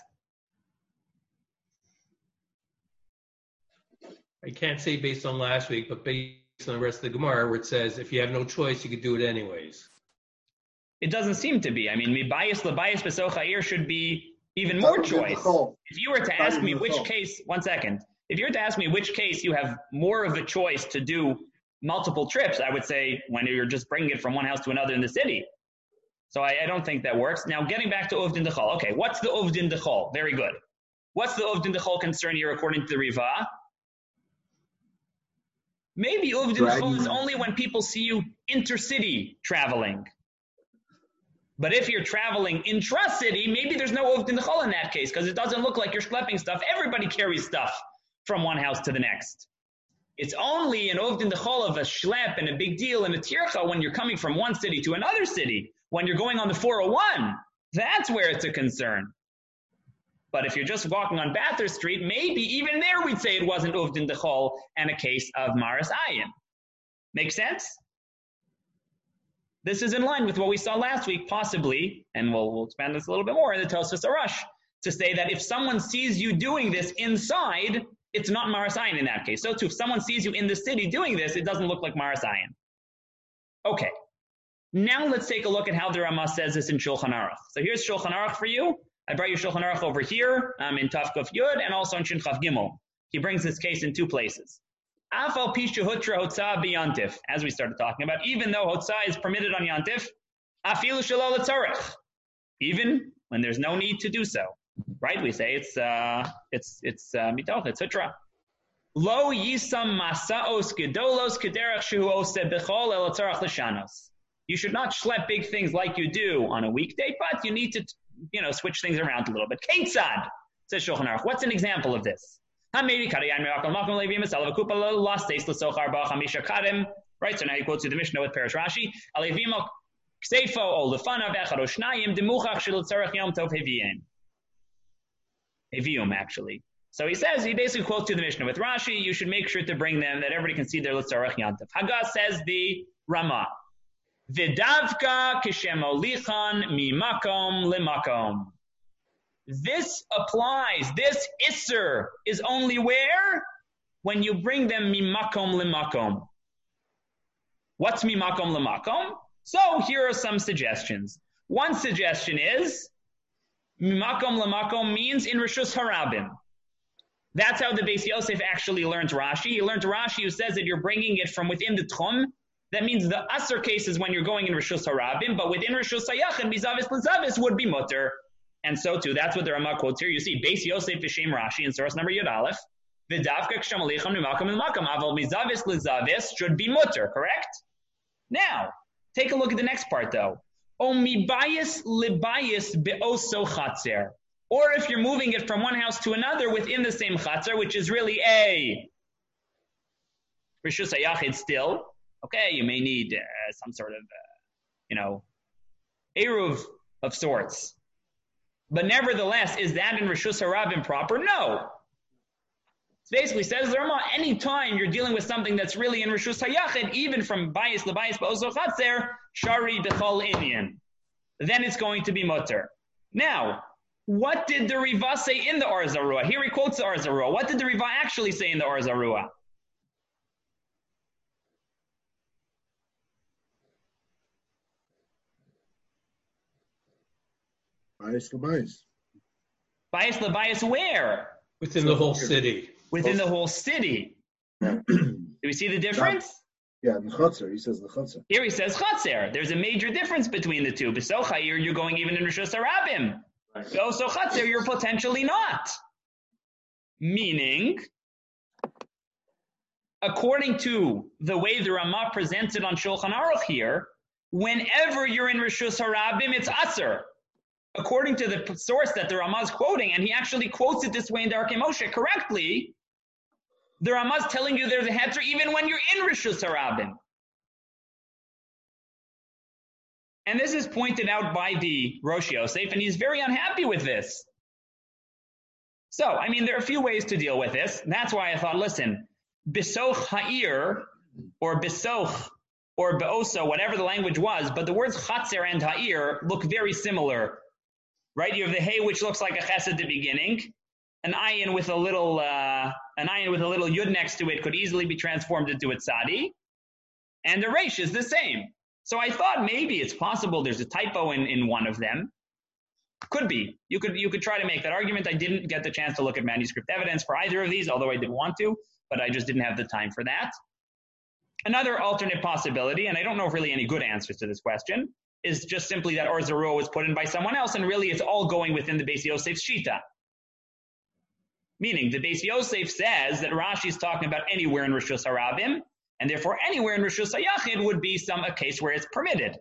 I can't say based on last week, but based on the rest of the Gemara, where it says if you have no choice, you could do it anyways. It doesn't seem to be. I mean, mibayis lebayis b'socha'ir should be even more choice. If you were to ask me which case, one second, if you were to ask me which case you have more of a choice to do multiple trips, I would say when you're just bringing it from one house to another in the city. So I, I don't think that works. Now, getting back to Uvdin Dechol. Okay, what's the Uvdin Dechol? Very good. What's the Uvdin Dechol concern here according to the Riva? Maybe Uvdin Dechol is only when people see you intercity traveling. But if you're traveling intra-city, maybe there's no Uvdin Dechol in that case, because it doesn't look like you're schlepping stuff. Everybody carries stuff from one house to the next. It's only an Uvdin Dechol of a schlep and a big deal and a tircha when you're coming from one city to another city. When you're going on the four oh one, that's where it's a concern. But if you're just walking on Bathurst Street, maybe even there we'd say it wasn't Uvdin Dechol and a case of Maras Ayin. Make sense? This is in line with what we saw last week, possibly, and we'll, we'll expand this a little bit more in the Tosfos Arush, to say that if someone sees you doing this inside, it's not Maras Ayin in that case. So too, if someone sees you in the city doing this, it doesn't look like Maras Ayin. Okay. Now let's take a look at how the Ramah says this in Shulchan Aruch. So here's Shulchan Aruch for you. I brought you Shulchan Aruch over here um, in Tav Kuf Yud and also in Shin Chav Gimel. He brings this case in two places. Afal Pishu Hutra Hotzah Biyantif, as we started talking about, even though Hotzah is permitted on Yantif, Afilu Shalol Tzarech, even when there's no need to do so. Right? We say it's uh, it's it's mitoch, it's Hutra. Lo Yisam Masaos Gedolos Kederach Shu Ose Bechol El Tzarech L'Shanos. You should not schlep big things like you do on a weekday, but you need to, you know, switch things around a little bit. Keitzad, says Shulchan Aruch. What's an example of this? Right, so now he quotes you the Mishnah with Perish Rashi. Evium, actually. So he says, he basically quotes you the Mishnah with Rashi. You should make sure to bring them that everybody can see their L'tzarech Yantav. Haggah says the Ramah. V'davka k'shemolichon mimakom limakom. This applies, this isser is only where? When you bring them mimakom limakom. What's mimakom limakom? So here are some suggestions. One suggestion is, mimakom limakom means in Rishus Harabim. That's how the Beis Yosef actually learned Rashi. He learned Rashi who says that you're bringing it from within the Tchum. That means the Asr case is when you're going in Rishus Harabim, but within Rishus Hayachim, Bizavis L'Zavis would be mutter. And so too, that's what the Ramah quotes here. You see, Beis Yosef V'Shem Rashi in source number Yud Aleph. V'davka k'shamalicham mimakam mimakam aval mizavis l'zavis should be mutter, correct? Now, take a look at the next part though. O mibayis libayis be'oso chatzer. Or if you're moving it from one house to another within the same chatzer, which is really a Rishus Hayachid still. Okay, you may need uh, some sort of, uh, you know, eruv of sorts. But nevertheless, is that in Rishus Harabim proper? No. It basically says the Ramah, any time you're dealing with something that's really in Rishus Hayachid, even from Bayis L'Bayis Ba'ozo Chatzer, Shari B'chol Inyan, then it's going to be mutter. Now, what did the Riva say in the Or Zarua? Here he quotes the Or Zarua. What did the Riva actually say in the Or Zarua? Bias to bias. Bias the bias where? Within the whole city. Within the whole city. Do we see the difference? Yeah, in Chatzar, he says the Chatzar. Here he says Chatzar. There's a major difference between the two. B'sochayir, you're going even in Rishus Harabim. So, so Chatzar, you're potentially not. Meaning, according to the way the Ramah presents it on Shulchan Aruch here, whenever you're in Rishus Harabim, it's Aser. According to the source that the Ramah is quoting, and he actually quotes it this way in Darkei Moshe correctly, the Ramah is telling you there's a heter even when you're in Rishus Harabim. And this is pointed out by the Rosh Yosef, and he's very unhappy with this. So, I mean, there are a few ways to deal with this. That's why I thought, listen, Bisoch Ha'ir, or Bisoch, or Be'oso, whatever the language was, but the words Chatzer and Ha'ir look very similar, right? You have the Hey, which looks like a Ches at the beginning, an Ayin with a little, uh, an Ayin with a little Yud next to it could easily be transformed into a Tzadi, and the Reish is the same. So I thought maybe it's possible there's a typo in, in one of them. Could be. You could you could try to make that argument. I didn't get the chance to look at manuscript evidence for either of these, although I did want to, but I just didn't have the time for that. Another alternate possibility, and I don't know really any good answers to this question, is just simply that Or Zarua was put in by someone else, and really it's all going within the Beis Yosef's Shita. Meaning, the Beis Yosef says that Rashi is talking about anywhere in Rishus Harabim, and therefore anywhere in Rishus HaYachid would be some a case where it's permitted.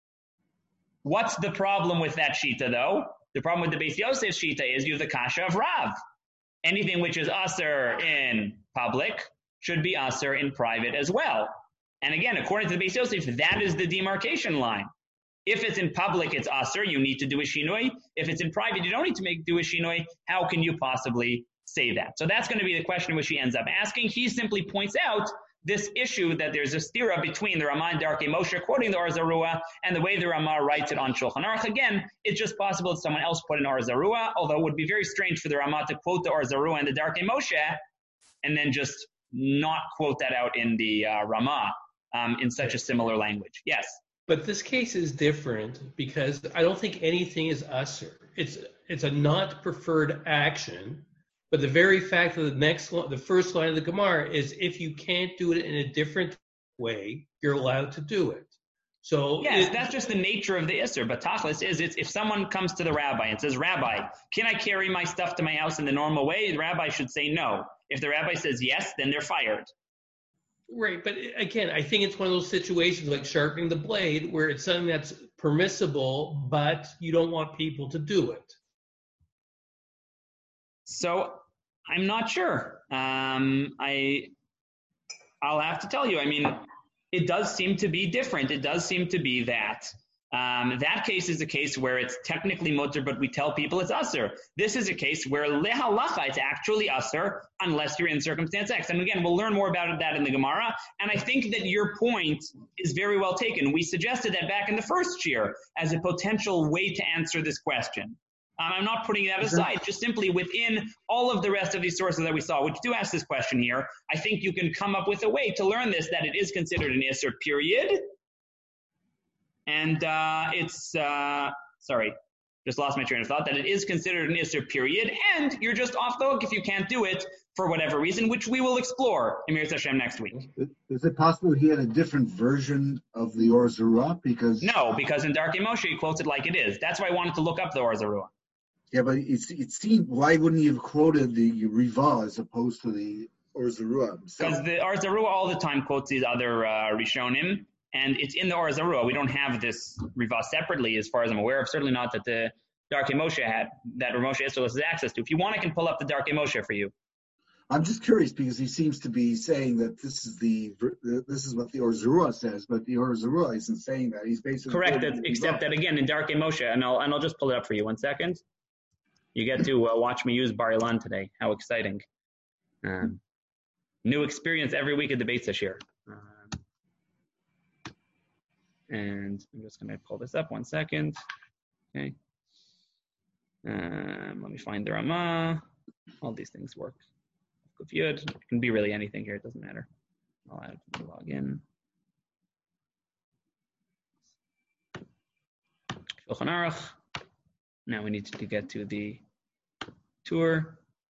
What's the problem with that Shita, though? The problem with the Beis Yosef's Shita is you have the Kasha of Rav. Anything which is Aser in public should be Aser in private as well. And again, according to the Beis Yosef, that is the demarcation line. If it's in public, it's Aser, you need to do a Shinoi. If it's in private, you don't need to make do a Shinoi. How can you possibly say that? So that's going to be the question which he ends up asking. He simply points out this issue that there's a stira between the Ramah and Darkei Moshe quoting the Or Zarua and the way the Ramah writes it on Shulchan Aruch. Again, it's just possible that someone else put in Or Zarua, although it would be very strange for the Ramah to quote the Or Zarua and the Darkei Moshe and then just not quote that out in the uh, Ramah um, in such a similar language. Yes? But this case is different because I don't think anything is usher. It's it's a not preferred action. But the very fact that the next, the first line of the Gemara is if you can't do it in a different way, you're allowed to do it. So yes, it, that's just the nature of the Isser. But Tachlis is it's if someone comes to the rabbi and says, Rabbi, can I carry my stuff to my house in the normal way? The rabbi should say no. If the rabbi says yes, then they're fired. Right, but again, I think it's one of those situations like sharpening the blade where it's something that's permissible, but you don't want people to do it. So I'm not sure. Um, I, I'll have to tell you. I mean, it does seem to be different. It does seem to be that. Um, that case is a case where it's technically mutter, but we tell people it's usher. This is a case where lehalacha, it's actually usher unless you're in circumstance X. And again, we'll learn more about that in the Gemara. And I think that your point is very well taken. We suggested that back in the first year as a potential way to answer this question. Um, I'm not putting that aside, just simply within all of the rest of these sources that we saw, which do ask this question here, I think you can come up with a way to learn this, that it is considered an Isser period. And uh, it's, uh, sorry, just lost my train of thought, that it is considered an Isser period, and you're just off the hook if you can't do it for whatever reason, which we will explore in Mir Hashem next week. Is it possible he had a different version of the Or Zarua? Because No, because in Darkei Moshe he quotes it like it is. That's why I wanted to look up the Or Zarua. Yeah, but it's, it seemed, why wouldn't he have quoted the Riva as opposed to the Or Zarua himself? Because the Or Zarua all the time quotes these other uh, Rishonim, and it's in the Or Zarua. We don't have this Riva separately, as far as I'm aware of. Certainly not that the Darkei Moshe had, that Moshe Esdras has access to. If you want, I can pull up the Darkei Moshe for you. I'm just curious because he seems to be saying that this is the this is what the Or Zarua says, but the Or Zarua isn't saying that. He's basically correct, that, except that again in Darkei Moshe, and I'll and I'll just pull it up for you. One second. You get to uh, watch me use Bar Ilan today. How exciting! Um, new experience every week at the Beis this year. Um, and I'm just going to pull this up. One second. Okay. Um, let me find the Ramah. All these things work. Good. It can be really anything here. It doesn't matter. I'll add to log in. Shulchan Aruch. Now we need to get to the tour.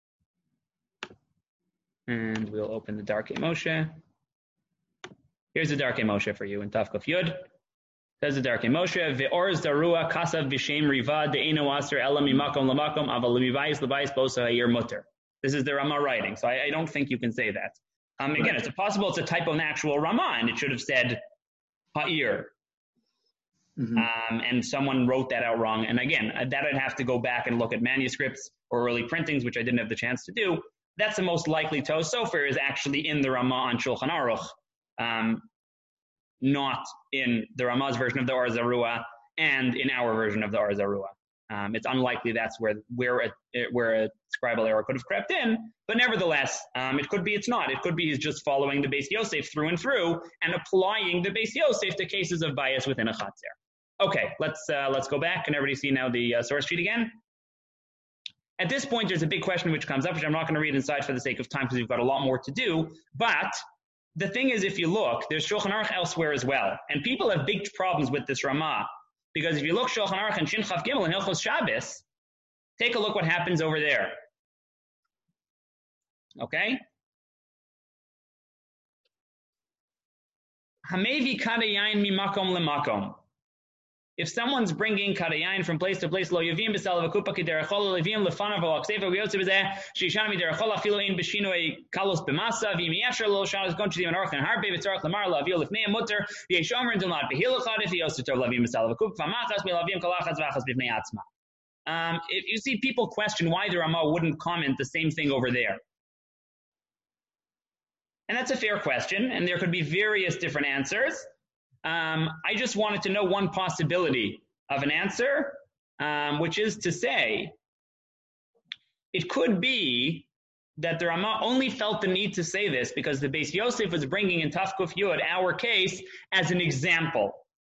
And we'll open the Darkei Moshe. Here's the Darkei Moshe for you in Tav Kuf Yud. Says the Darkei Moshe, Ve'or Zarua kasav b'shem riva de'eno aser ela mimakom lamakom aval levibayis lebayis bosa ha'yer mutter. This is the Ramah writing, so I, I don't think you can say that. Um, again, right. It's possible it's a typo in the actual Ramah, and it should have said ha'ir. Mm-hmm. Um, and someone wrote that out wrong. And again, that I'd have to go back and look at manuscripts or early printings, which I didn't have the chance to do. That's the most likely Tos Sofer is actually in the Ramah on Shulchan Aruch, um, not in the Ramah's version of the Or Zarua and in our version of the Or Zarua. Um, it's unlikely that's where where a, where a scribal error could have crept in, but nevertheless, um, it could be it's not. It could be he's just following the Beis Yosef through and through and applying the Beis Yosef to cases of bias within a Chatzer. Okay, let's uh, let's go back and everybody see now the uh, source sheet again. At this point, there's a big question which comes up, which I'm not going to read inside for the sake of time because we've got a lot more to do. But the thing is, if you look, there's Shulchan Aruch elsewhere as well, and people have big problems with this Ramah. Because if you look Shulchan Aruch and Shin Chaf Gimel and Hilchos Shabbos, take a look what happens over there. Okay? Hamevi kadayayin mi makom lemakom. If someone's bringing kadayayin from place to place, lo yavim b'sal v'kupa k'derechol levim lefanav v'aksefa v'yotze b'zeh sheishan miderechol afilu ein b'shinoi kalos b'masa v'im yasher lo shalos gon shdim aruch and harbe v'tzarach lamar lavio lefnei mutter v'yeshomer and dilmat b'hilachad if yosef tov lavim b'sal v'kupa v'machas v'lavim kalachas v'achas b'fnei atzma. Um, if you see people question why the Ramah wouldn't comment the same thing over there. And that's a fair question, and there could be various different answers. Um, I just wanted to know one possibility of an answer, um, which is to say, it could be that the Ramah only felt the need to say this because the Beis Yosef was bringing in Taf Kuf Yud our case as an example.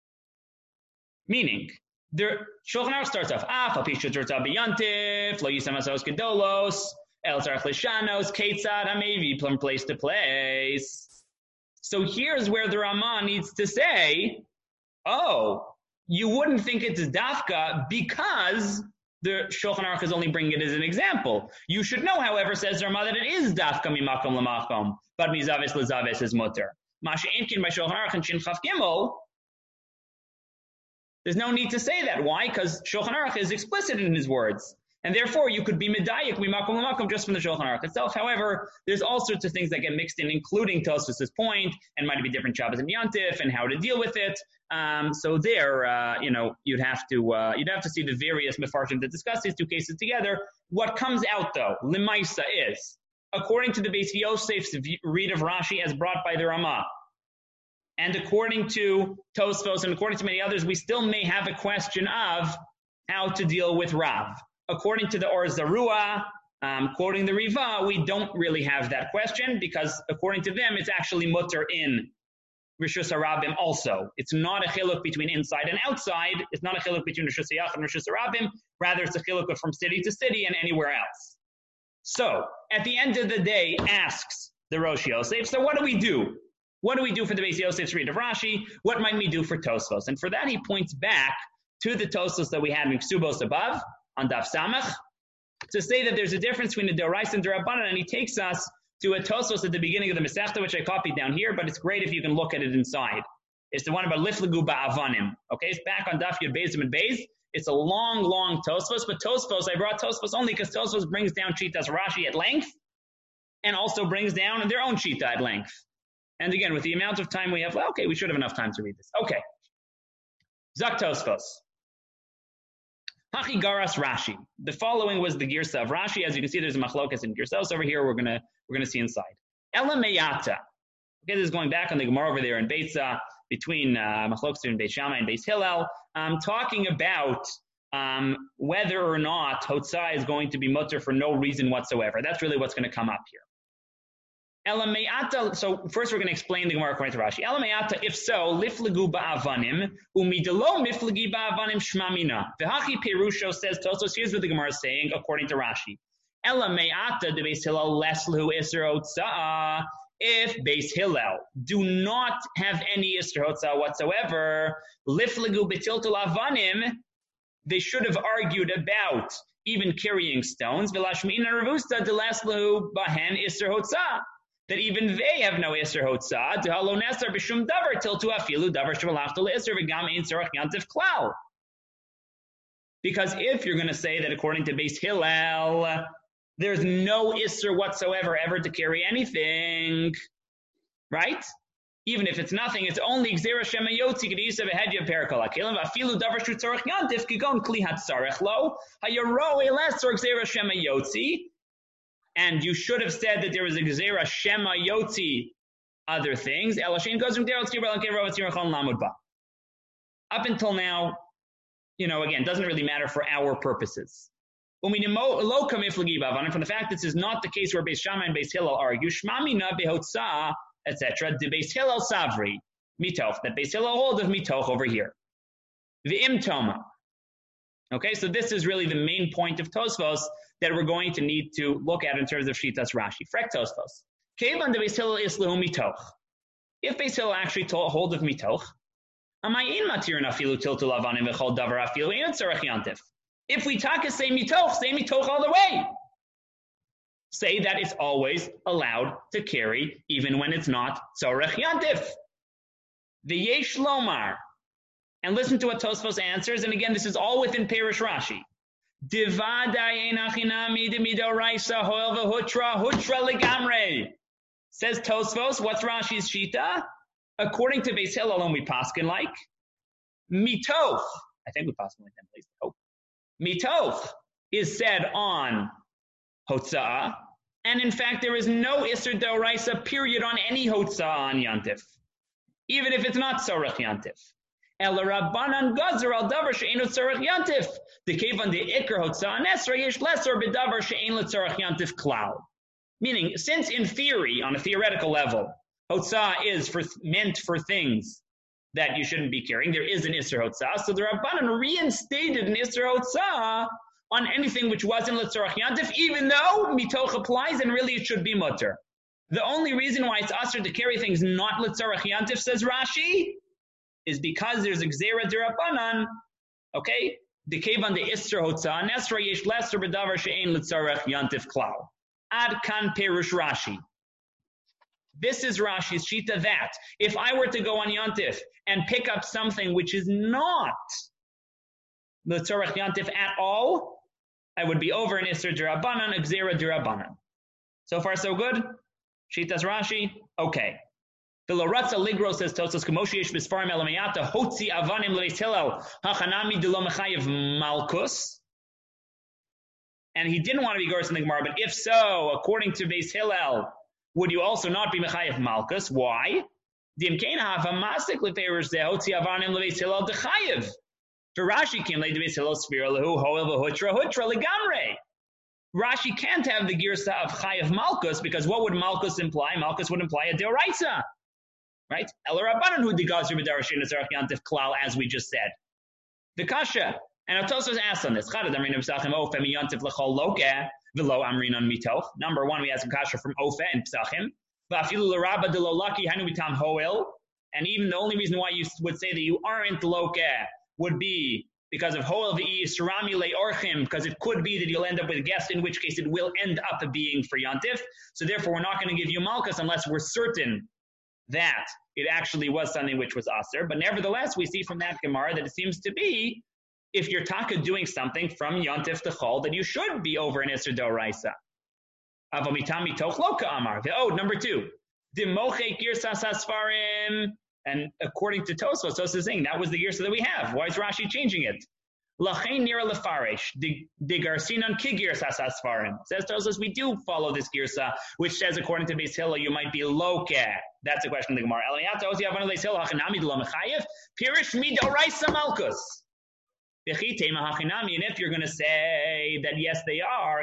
Meaning, the Shulchan Aruch starts off, Af, Apishu Turta Biyantif, Lo Yisam Asos Gedolos, El Tzarech Lishanos, Ketzad Hamevi, from place to place. So here's where the Ramah needs to say, oh, you wouldn't think it's dafka because the Shulchan Aruch is only bringing it as an example. You should know, however, says the Ramah, that it is dafka mimakom lemakom, but mizaves lezaves is mutter. Masha Enkin by Shulchan Aruch and Shin Chaf Gimel, there's no need to say that. Why? Because Shulchan Aruch is explicit in his words. And therefore, you could be medayik mimakom lemakom just from the Shulchan Aruch itself. However, there's all sorts of things that get mixed in, including Tosfos' point, and might be different Shabbos and Yantif, and how to deal with it. Um, so there, uh, you know, you'd have to uh, you'd have to see the various mefarshim that discuss these two cases together. What comes out though, limaisa, is according to the Beis Yosef's read of Rashi as brought by the Ramah, and according to Tosfos and according to many others, we still may have a question of how to deal with Rav. According to the Or Zarua, um, quoting the Riva, we don't really have that question because according to them, it's actually mutter in Rishus HaRabim also. It's not a chiluk between inside and outside. It's not a chiluk between Rishus HaYachid and Rishus HaRabim. Rather, it's a chiluk from city to city and anywhere else. So, at the end of the day, asks the Rosh Yosef, so what do we do? What do we do for the Beis Yosef's read of Rashi? What might we do for Tosfos? And for that, he points back to the Tosfos that we had in Ksubos above, on Daf Samach, to say that there's a difference between the Dorais and the Rabbanan, and he takes us to a Tosfos at the beginning of the Masechta, which I copied down here, but it's great if you can look at it inside. It's the one about Liflegu Ba'avanim. Okay, it's back on Daf Yud Beis and Beis. It's a long, long Tosfos, but Tosfos, I brought Tosfos only because Tosfos brings down Shitas Rashi at length, and also brings down their own Shita at length. And again, with the amount of time we have, well, okay, we should have enough time to read this. Okay. Zak Tosfos. Hachi Garas Rashi. The following was the Girsa of Rashi. As you can see, there's a machlokas in Girsos over here. We're gonna we're gonna see inside. Ela Meyata. Okay, this is going back on the Gemara over there in Beitza between uh, machlokas in Beit Shammai and Beit Hillel, um, talking about um, whether or not Hotzah is going to be mutter for no reason whatsoever. That's really what's going to come up here. Ela Meyata. So first, we're going to explain the Gemara according to Rashi. Ela Meyata. If so, liflegu ba'avanim umidelo miflegi ba'avanim shmamina. V'hachi perusho says Tosos. Here's what the Gemara is saying according to Rashi. Ela Meyata de Beis Hillel leslu iser hotzah. If Beis Hillel do not have any iser hotzah whatsoever, liflegu betiltul avanim, they should have argued about even carrying stones. V'lashmina revusta de leslu bahen iser hotzah. That even they have no Isser Hotzah, to halo Nesar b'shum davar till to afilu davar shvalachto le'Isser v'gam ein tzorach yantif klal. Because if you're going to say that according to Beis Hillel, there's no Isser whatsoever ever to carry anything, right? Even if it's nothing, it's only Gzera Shema Yotzi Gedisa V'Hedya Perikol HaKelim V'Afilu Davar Shu Tzorech Yantif Kigon Kli HaTzarech Lo Hayaro Eles or Gzera Shema Yotzi. And you should have said that there was a Gzera Shema Yotzi other things. Elashin goes from Derel Tzibra Lanke Rovat Tzirachon Lamud Ba. Up until now, you know, again, doesn't really matter for our purposes. From the fact that this is not the case where Beis Shammai and Beis Hillel argue, Shmamina Behotza, et cetera. The Beis Hillel Savri, Mitoch, that Beis Hillel hold of Mitoch over here. V'im Toma. Okay, so this is really the main point of Tosfos that we're going to need to look at in terms of Shitas Rashi. Frek Tosfos. Kevan de Beis Hillel Islahu Mitoch. If Beis Hillel actually told, hold of Mitoch, Amayin Matir Nafilu Tiltu Lavanim V'chol Davar Afilu Ein Tzarech Yantif. If we talk as say mitoch, say mitoch all the way. Say that it's always allowed to carry, even when it's not tzorech yantif. The yesh lomar. And listen to what Tosfos answers. And again, this is all within Perish Rashi. Divadai enachinami demidoraisa hoel v'hutra hutra legamre. Says Tosfos, what's Rashi's shita? According to Beis Hillel, and we paskin like mitoch. I think we paskin like them, please. Hope. Mitoch is said on Hotzah, and in fact there is no Isser D'Oraisa period on any Hotzah on Yantif, even if it's not Tzorech Yantif. El Rabbanan Gazer al Davar she'ein Tzorech Yantif. The Kevan de Iker Hotzah Nesra yesh lesser b'Davar she'ein Tzorech Yantif klal. Meaning, since in theory, on a theoretical level, Hotzah is for, meant for things that you shouldn't be carrying, there is an Isser Hotzah. So the Rabbanan reinstated an Isser Hotzah on anything which wasn't L'tzorach Yantif, even though Mitoch applies and really it should be Mutter. The only reason why it's Asr to carry things not L'tzorach Yantif, says Rashi, is because there's a Gzera D'Rabbanan, okay? The Kevan the Isser Hotzah, Nesra Yesh Lesser B'Davar She'ein L'tzorach Yantif Klal. Ad Kan Perush Rashi. This is Rashi's Shita that if I were to go on Yantif and pick up something which is not the Tzorech Yantif at all, I would be over an Isser D'Rabbanan, a Gzera D'Rabbanan. So far, so good? Shitas Rashi? Okay. The Loratza Ligro says Tosos Kamoshi Yesh B'Sfarim Elamayata Hotzi Avanim L'Beis Hillel Hachanami D'Lo Mechayev Malkus. And he didn't want to be Gors in the Gemara, but if so, according to Beis Hillel, would you also not be Mechayev Malkus? Why? For Rashi came like Beis Hillel Sfira Lahu Hoel V'Hutra Hutra Legamre. Rashi can't have the Girsa of Chayev Malkus because what would Malkus imply? Malkus would imply a Deoraisa, right? El Rabbanan Hu Digazur B'Darashin Tzarech Yantif Klal, as we just said. The Kasha, and Atosos was asked on this. Chadad Amrin Psachim Ofe Miyantif L'Chol Loke V'Lo Amrin on Mitoch. Number one, we ask Kasha from Ofe and Psachim. V'Afilu L'Rabba D'Lo Laki Hanu Mitam Hoel. And even the only reason why you would say that you aren't Loke would be because of Hoel V'i Surami Le Orchim, because it could be that you'll end up with a guest, in which case it will end up being for Yantif. So therefore, we're not going to give you Malkus unless we're certain that it actually was something which was Aser. But nevertheless, we see from that Gemara that it seems to be, if you're taka doing something from Yantif to Chol, that you should be over an Isser D'Oraisa. Avomitami Toch Loka Amar. Oh, number two. Dimoche Girsas Hasfarim. And according to Tosfos, Tosfos is saying that was the Girsa that we have. Why is Rashi changing it? Lachein Nira Lefaresh. The Garsinan Ki Girsas Hasfarim. Says Tosfos, we do follow this Girsa, which says, according to Beis Hillel, you might be Loke. That's a question of the Gemara. Pirish Midoraisa Malkus. And if you're going to say that yes, they are,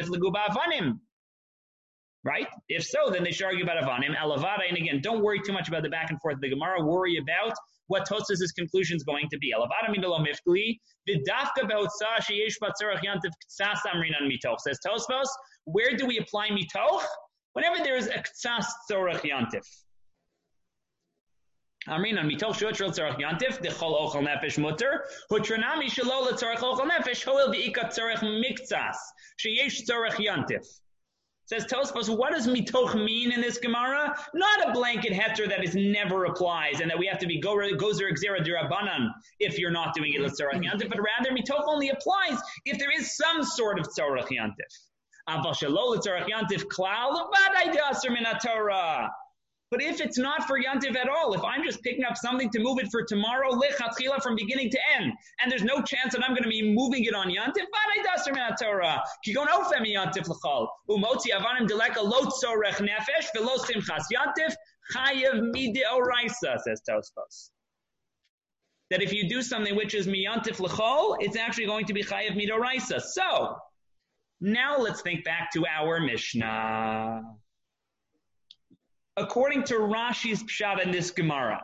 right? If so, then they should argue about Avanim, Alavada, and again, don't worry too much about the back and forth of the Gemara. Worry about what Tosfos' conclusion is going to be. Alavada midolo miftli, v'dafka be'otza sheyesh batzarach yantiv ktsas amrin on mitoch. Says Tosfos, where do we apply mitoch? Whenever there is a ktsas tzorach yantiv. Amrin on mitoch shotrel tzorach yantiv dechol ochel nefesh mutter hutranami shelo letzorach ochel nefesh hoel v'ika tzorach miktsas sheyesh tzorach yantiv. Says Tosfos, what does mitoch mean in this Gemara? Not a blanket heter that is never applies and that we have to be gozer gzera d'Rabbanan if you're not doing it l'tzorach yantif, but rather mitoch only applies if there is some sort of tzorach yantif. But if it's not for Yantiv at all, if I'm just picking up something to move it for tomorrow, lichatchila from beginning to end, and there's no chance that I'm going to be moving it on Yantiv, vaday daser min haTorah. Kigon ofem Yantiv l'chol. Umotzi avanim deleka lo tzorech nefesh velo simchas Yantiv chayev mideoraisa, says Tosfos. That if you do something which is miyantif l'chol, it's actually going to be chayev midoraisa. So, now let's think back to our Mishnah. According to Rashi's Pshat in this Gemara,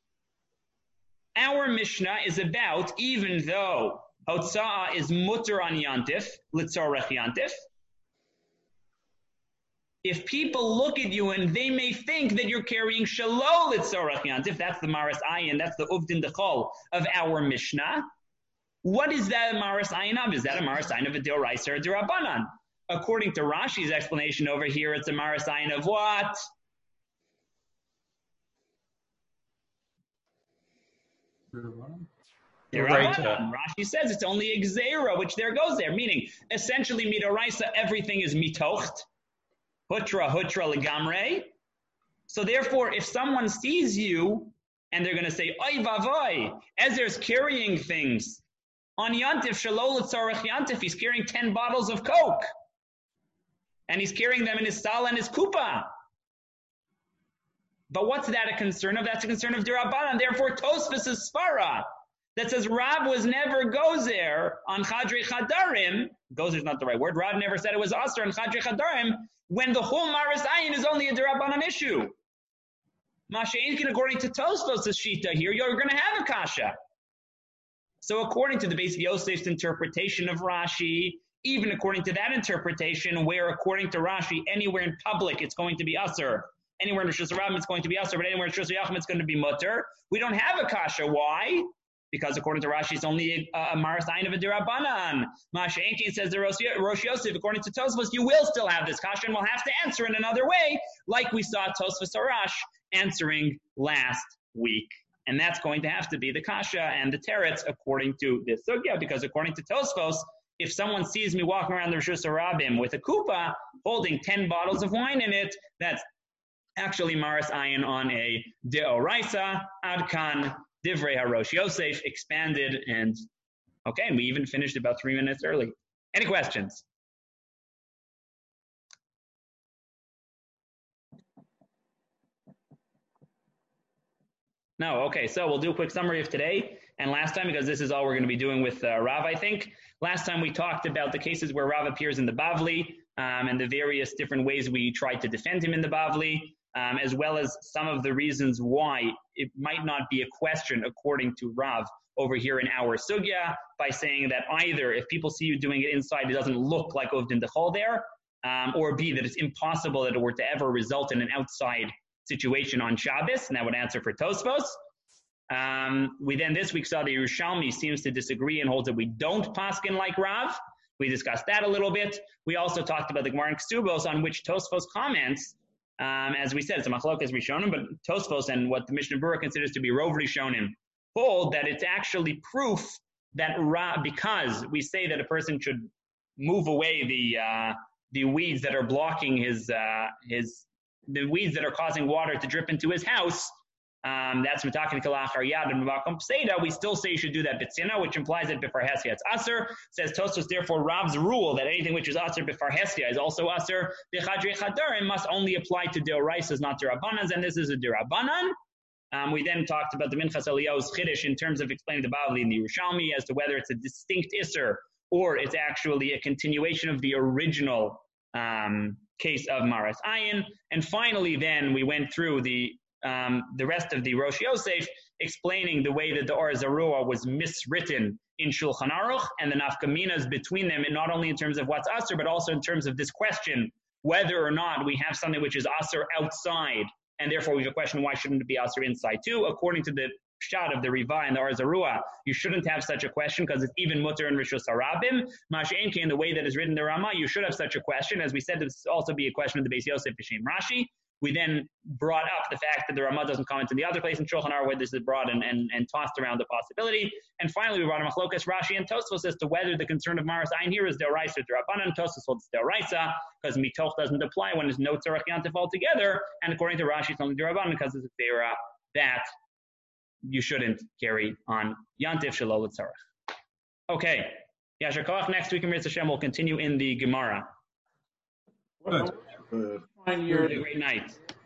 our Mishnah is about, even though Hotza'ah is mutter on Yantif, Litzorech Yantif, if people look at you and they may think that you're carrying Shalol Litzorech Yantif, that's the Maris Ayin, that's the Uvdin Dechol of our Mishnah, what is that Maris Ayin of? Is that a Maris Ayin of a Deoraisa or a Derabanan? According to Rashi's explanation over here, it's a Maris Ayin of what? Derabanan. Rashi says it's only a Gzeira, which there goes there, meaning essentially Midoraisa, everything is mitocht, hutra, hutra legamre. So therefore, if someone sees you and they're going to say, oy vavoy, Ezer's carrying things on Yantif, Shalol Tzarech Yantif, he's carrying ten bottles of Coke. And he's carrying them in his sal and his kupa. But what's that a concern of? That's a concern of Derabanan. Therefore, Tosfos is Svara that says Rav was never gozer on Chadrei Chadarim. Gozer is not the right word. Rav never said it was Aser on Chadrei Chadarim when the whole Maris Ayin is only a Derabanan issue. Masha'inkin, according to Tosfos' Shita here, you're going to have a kasha. So according to the Beis Yosef's interpretation of Rashi, even according to that interpretation, where according to Rashi, anywhere in public it's going to be Aser, anywhere in Rosh Hashanah it's going to be Aser, but anywhere in Rosh Hashanah it's going to be Mutter. We don't have a kasha. Why? Because according to Rashi, it's only a, a Maris Ayin of a Derabanan. Masha Enkin says the Rosh Yosef, according to Tosfos, you will still have this kasha and we'll have to answer in another way, like we saw Tosfos Arash answering last week. And that's going to have to be the kasha and the teretz according to this sugya, because according to Tosfos, if someone sees me walking around the Rishus Harabim with a kupa holding ten bottles of wine in it, that's actually Maris Ayin on a Deoraisa, Adkan, Divrei HaRosh Yosef, expanded, and okay, and we even finished about three minutes early. Any questions? No, okay, so we'll do a quick summary of today and last time, because this is all we're going to be doing with uh, Rav, I think. Last time we talked about the cases where Rav appears in the Bavli um, and the various different ways we tried to defend him in the Bavli, um, as well as some of the reasons why it might not be a question according to Rav over here in our sugya, by saying that either if people see you doing it inside, it doesn't look like Uvdin Dechol there, um, or B, that it's impossible that it were to ever result in an outside situation on Shabbos, and that would answer for Tosfos. Um, we then this week saw the Yerushalmi seems to disagree and holds that we don't paskin like Rav. We discussed that a little bit. We also talked about the Gemara in Ksubos, on which Tosfos comments, um, as we said, it's a machlokas rishonim, but Tosfos and what the Mishnah Berurah considers to be rov rishonim hold that it's actually proof that Rav, because we say that a person should move away the uh, the weeds that are blocking his uh, his the weeds that are causing water to drip into his house. Um, that's metakin kalachar yad and makom pseida. We still say you should do that bitzina, which implies that before hesia it's aser. Says Tosfos, therefore Rav's rule that anything which is aser before hesia is also aser. B'chadrei chadarim must only apply to deoraisas, not derabanans, and this is a derabanan. Um, we then talked about the Minchas Eliyahu's chiddush in terms of explaining the Bavli and the Yerushalmi as to whether it's a distinct iser or it's actually a continuation of the original um, case of Maris Ayin. And finally, then we went through the um, the rest of the Rosh Yosef, explaining the way that the Or Zarua was miswritten in Shulchan Aruch and the nafkaminas between them, and not only in terms of what's aser, but also in terms of this question whether or not we have something which is aser outside, and therefore we have a question, why shouldn't it be aser inside too? According to the Pshat of the Riva and the Or Zarua, you shouldn't have such a question because it's even mutter in Rishus Harabim. Masha'enki, in the way that is written in the Rama, you should have such a question. As we said, this also be a question of the Beis Yosef B'Shem Rashi. We then brought up the fact that the Ramah doesn't comment in the other place in Shulchan Aruch where this is brought and, and, and tossed around the possibility. And finally, we brought a Machlokas Rashi and Tosfos as to whether the concern of Maris Ayin here is Deoraisa or Derabanan. Tosfos holds Deoraisa because Mitoch doesn't apply when his notes are Yantif altogether. And according to Rashi, it's only Derabanan because it's a Theira that you shouldn't carry on Yantif Shalol Tzarech. Okay. Yasher Koach. Next week in Mitzvah Hashem will continue in the Gemara. Good. Uh, Have a great night.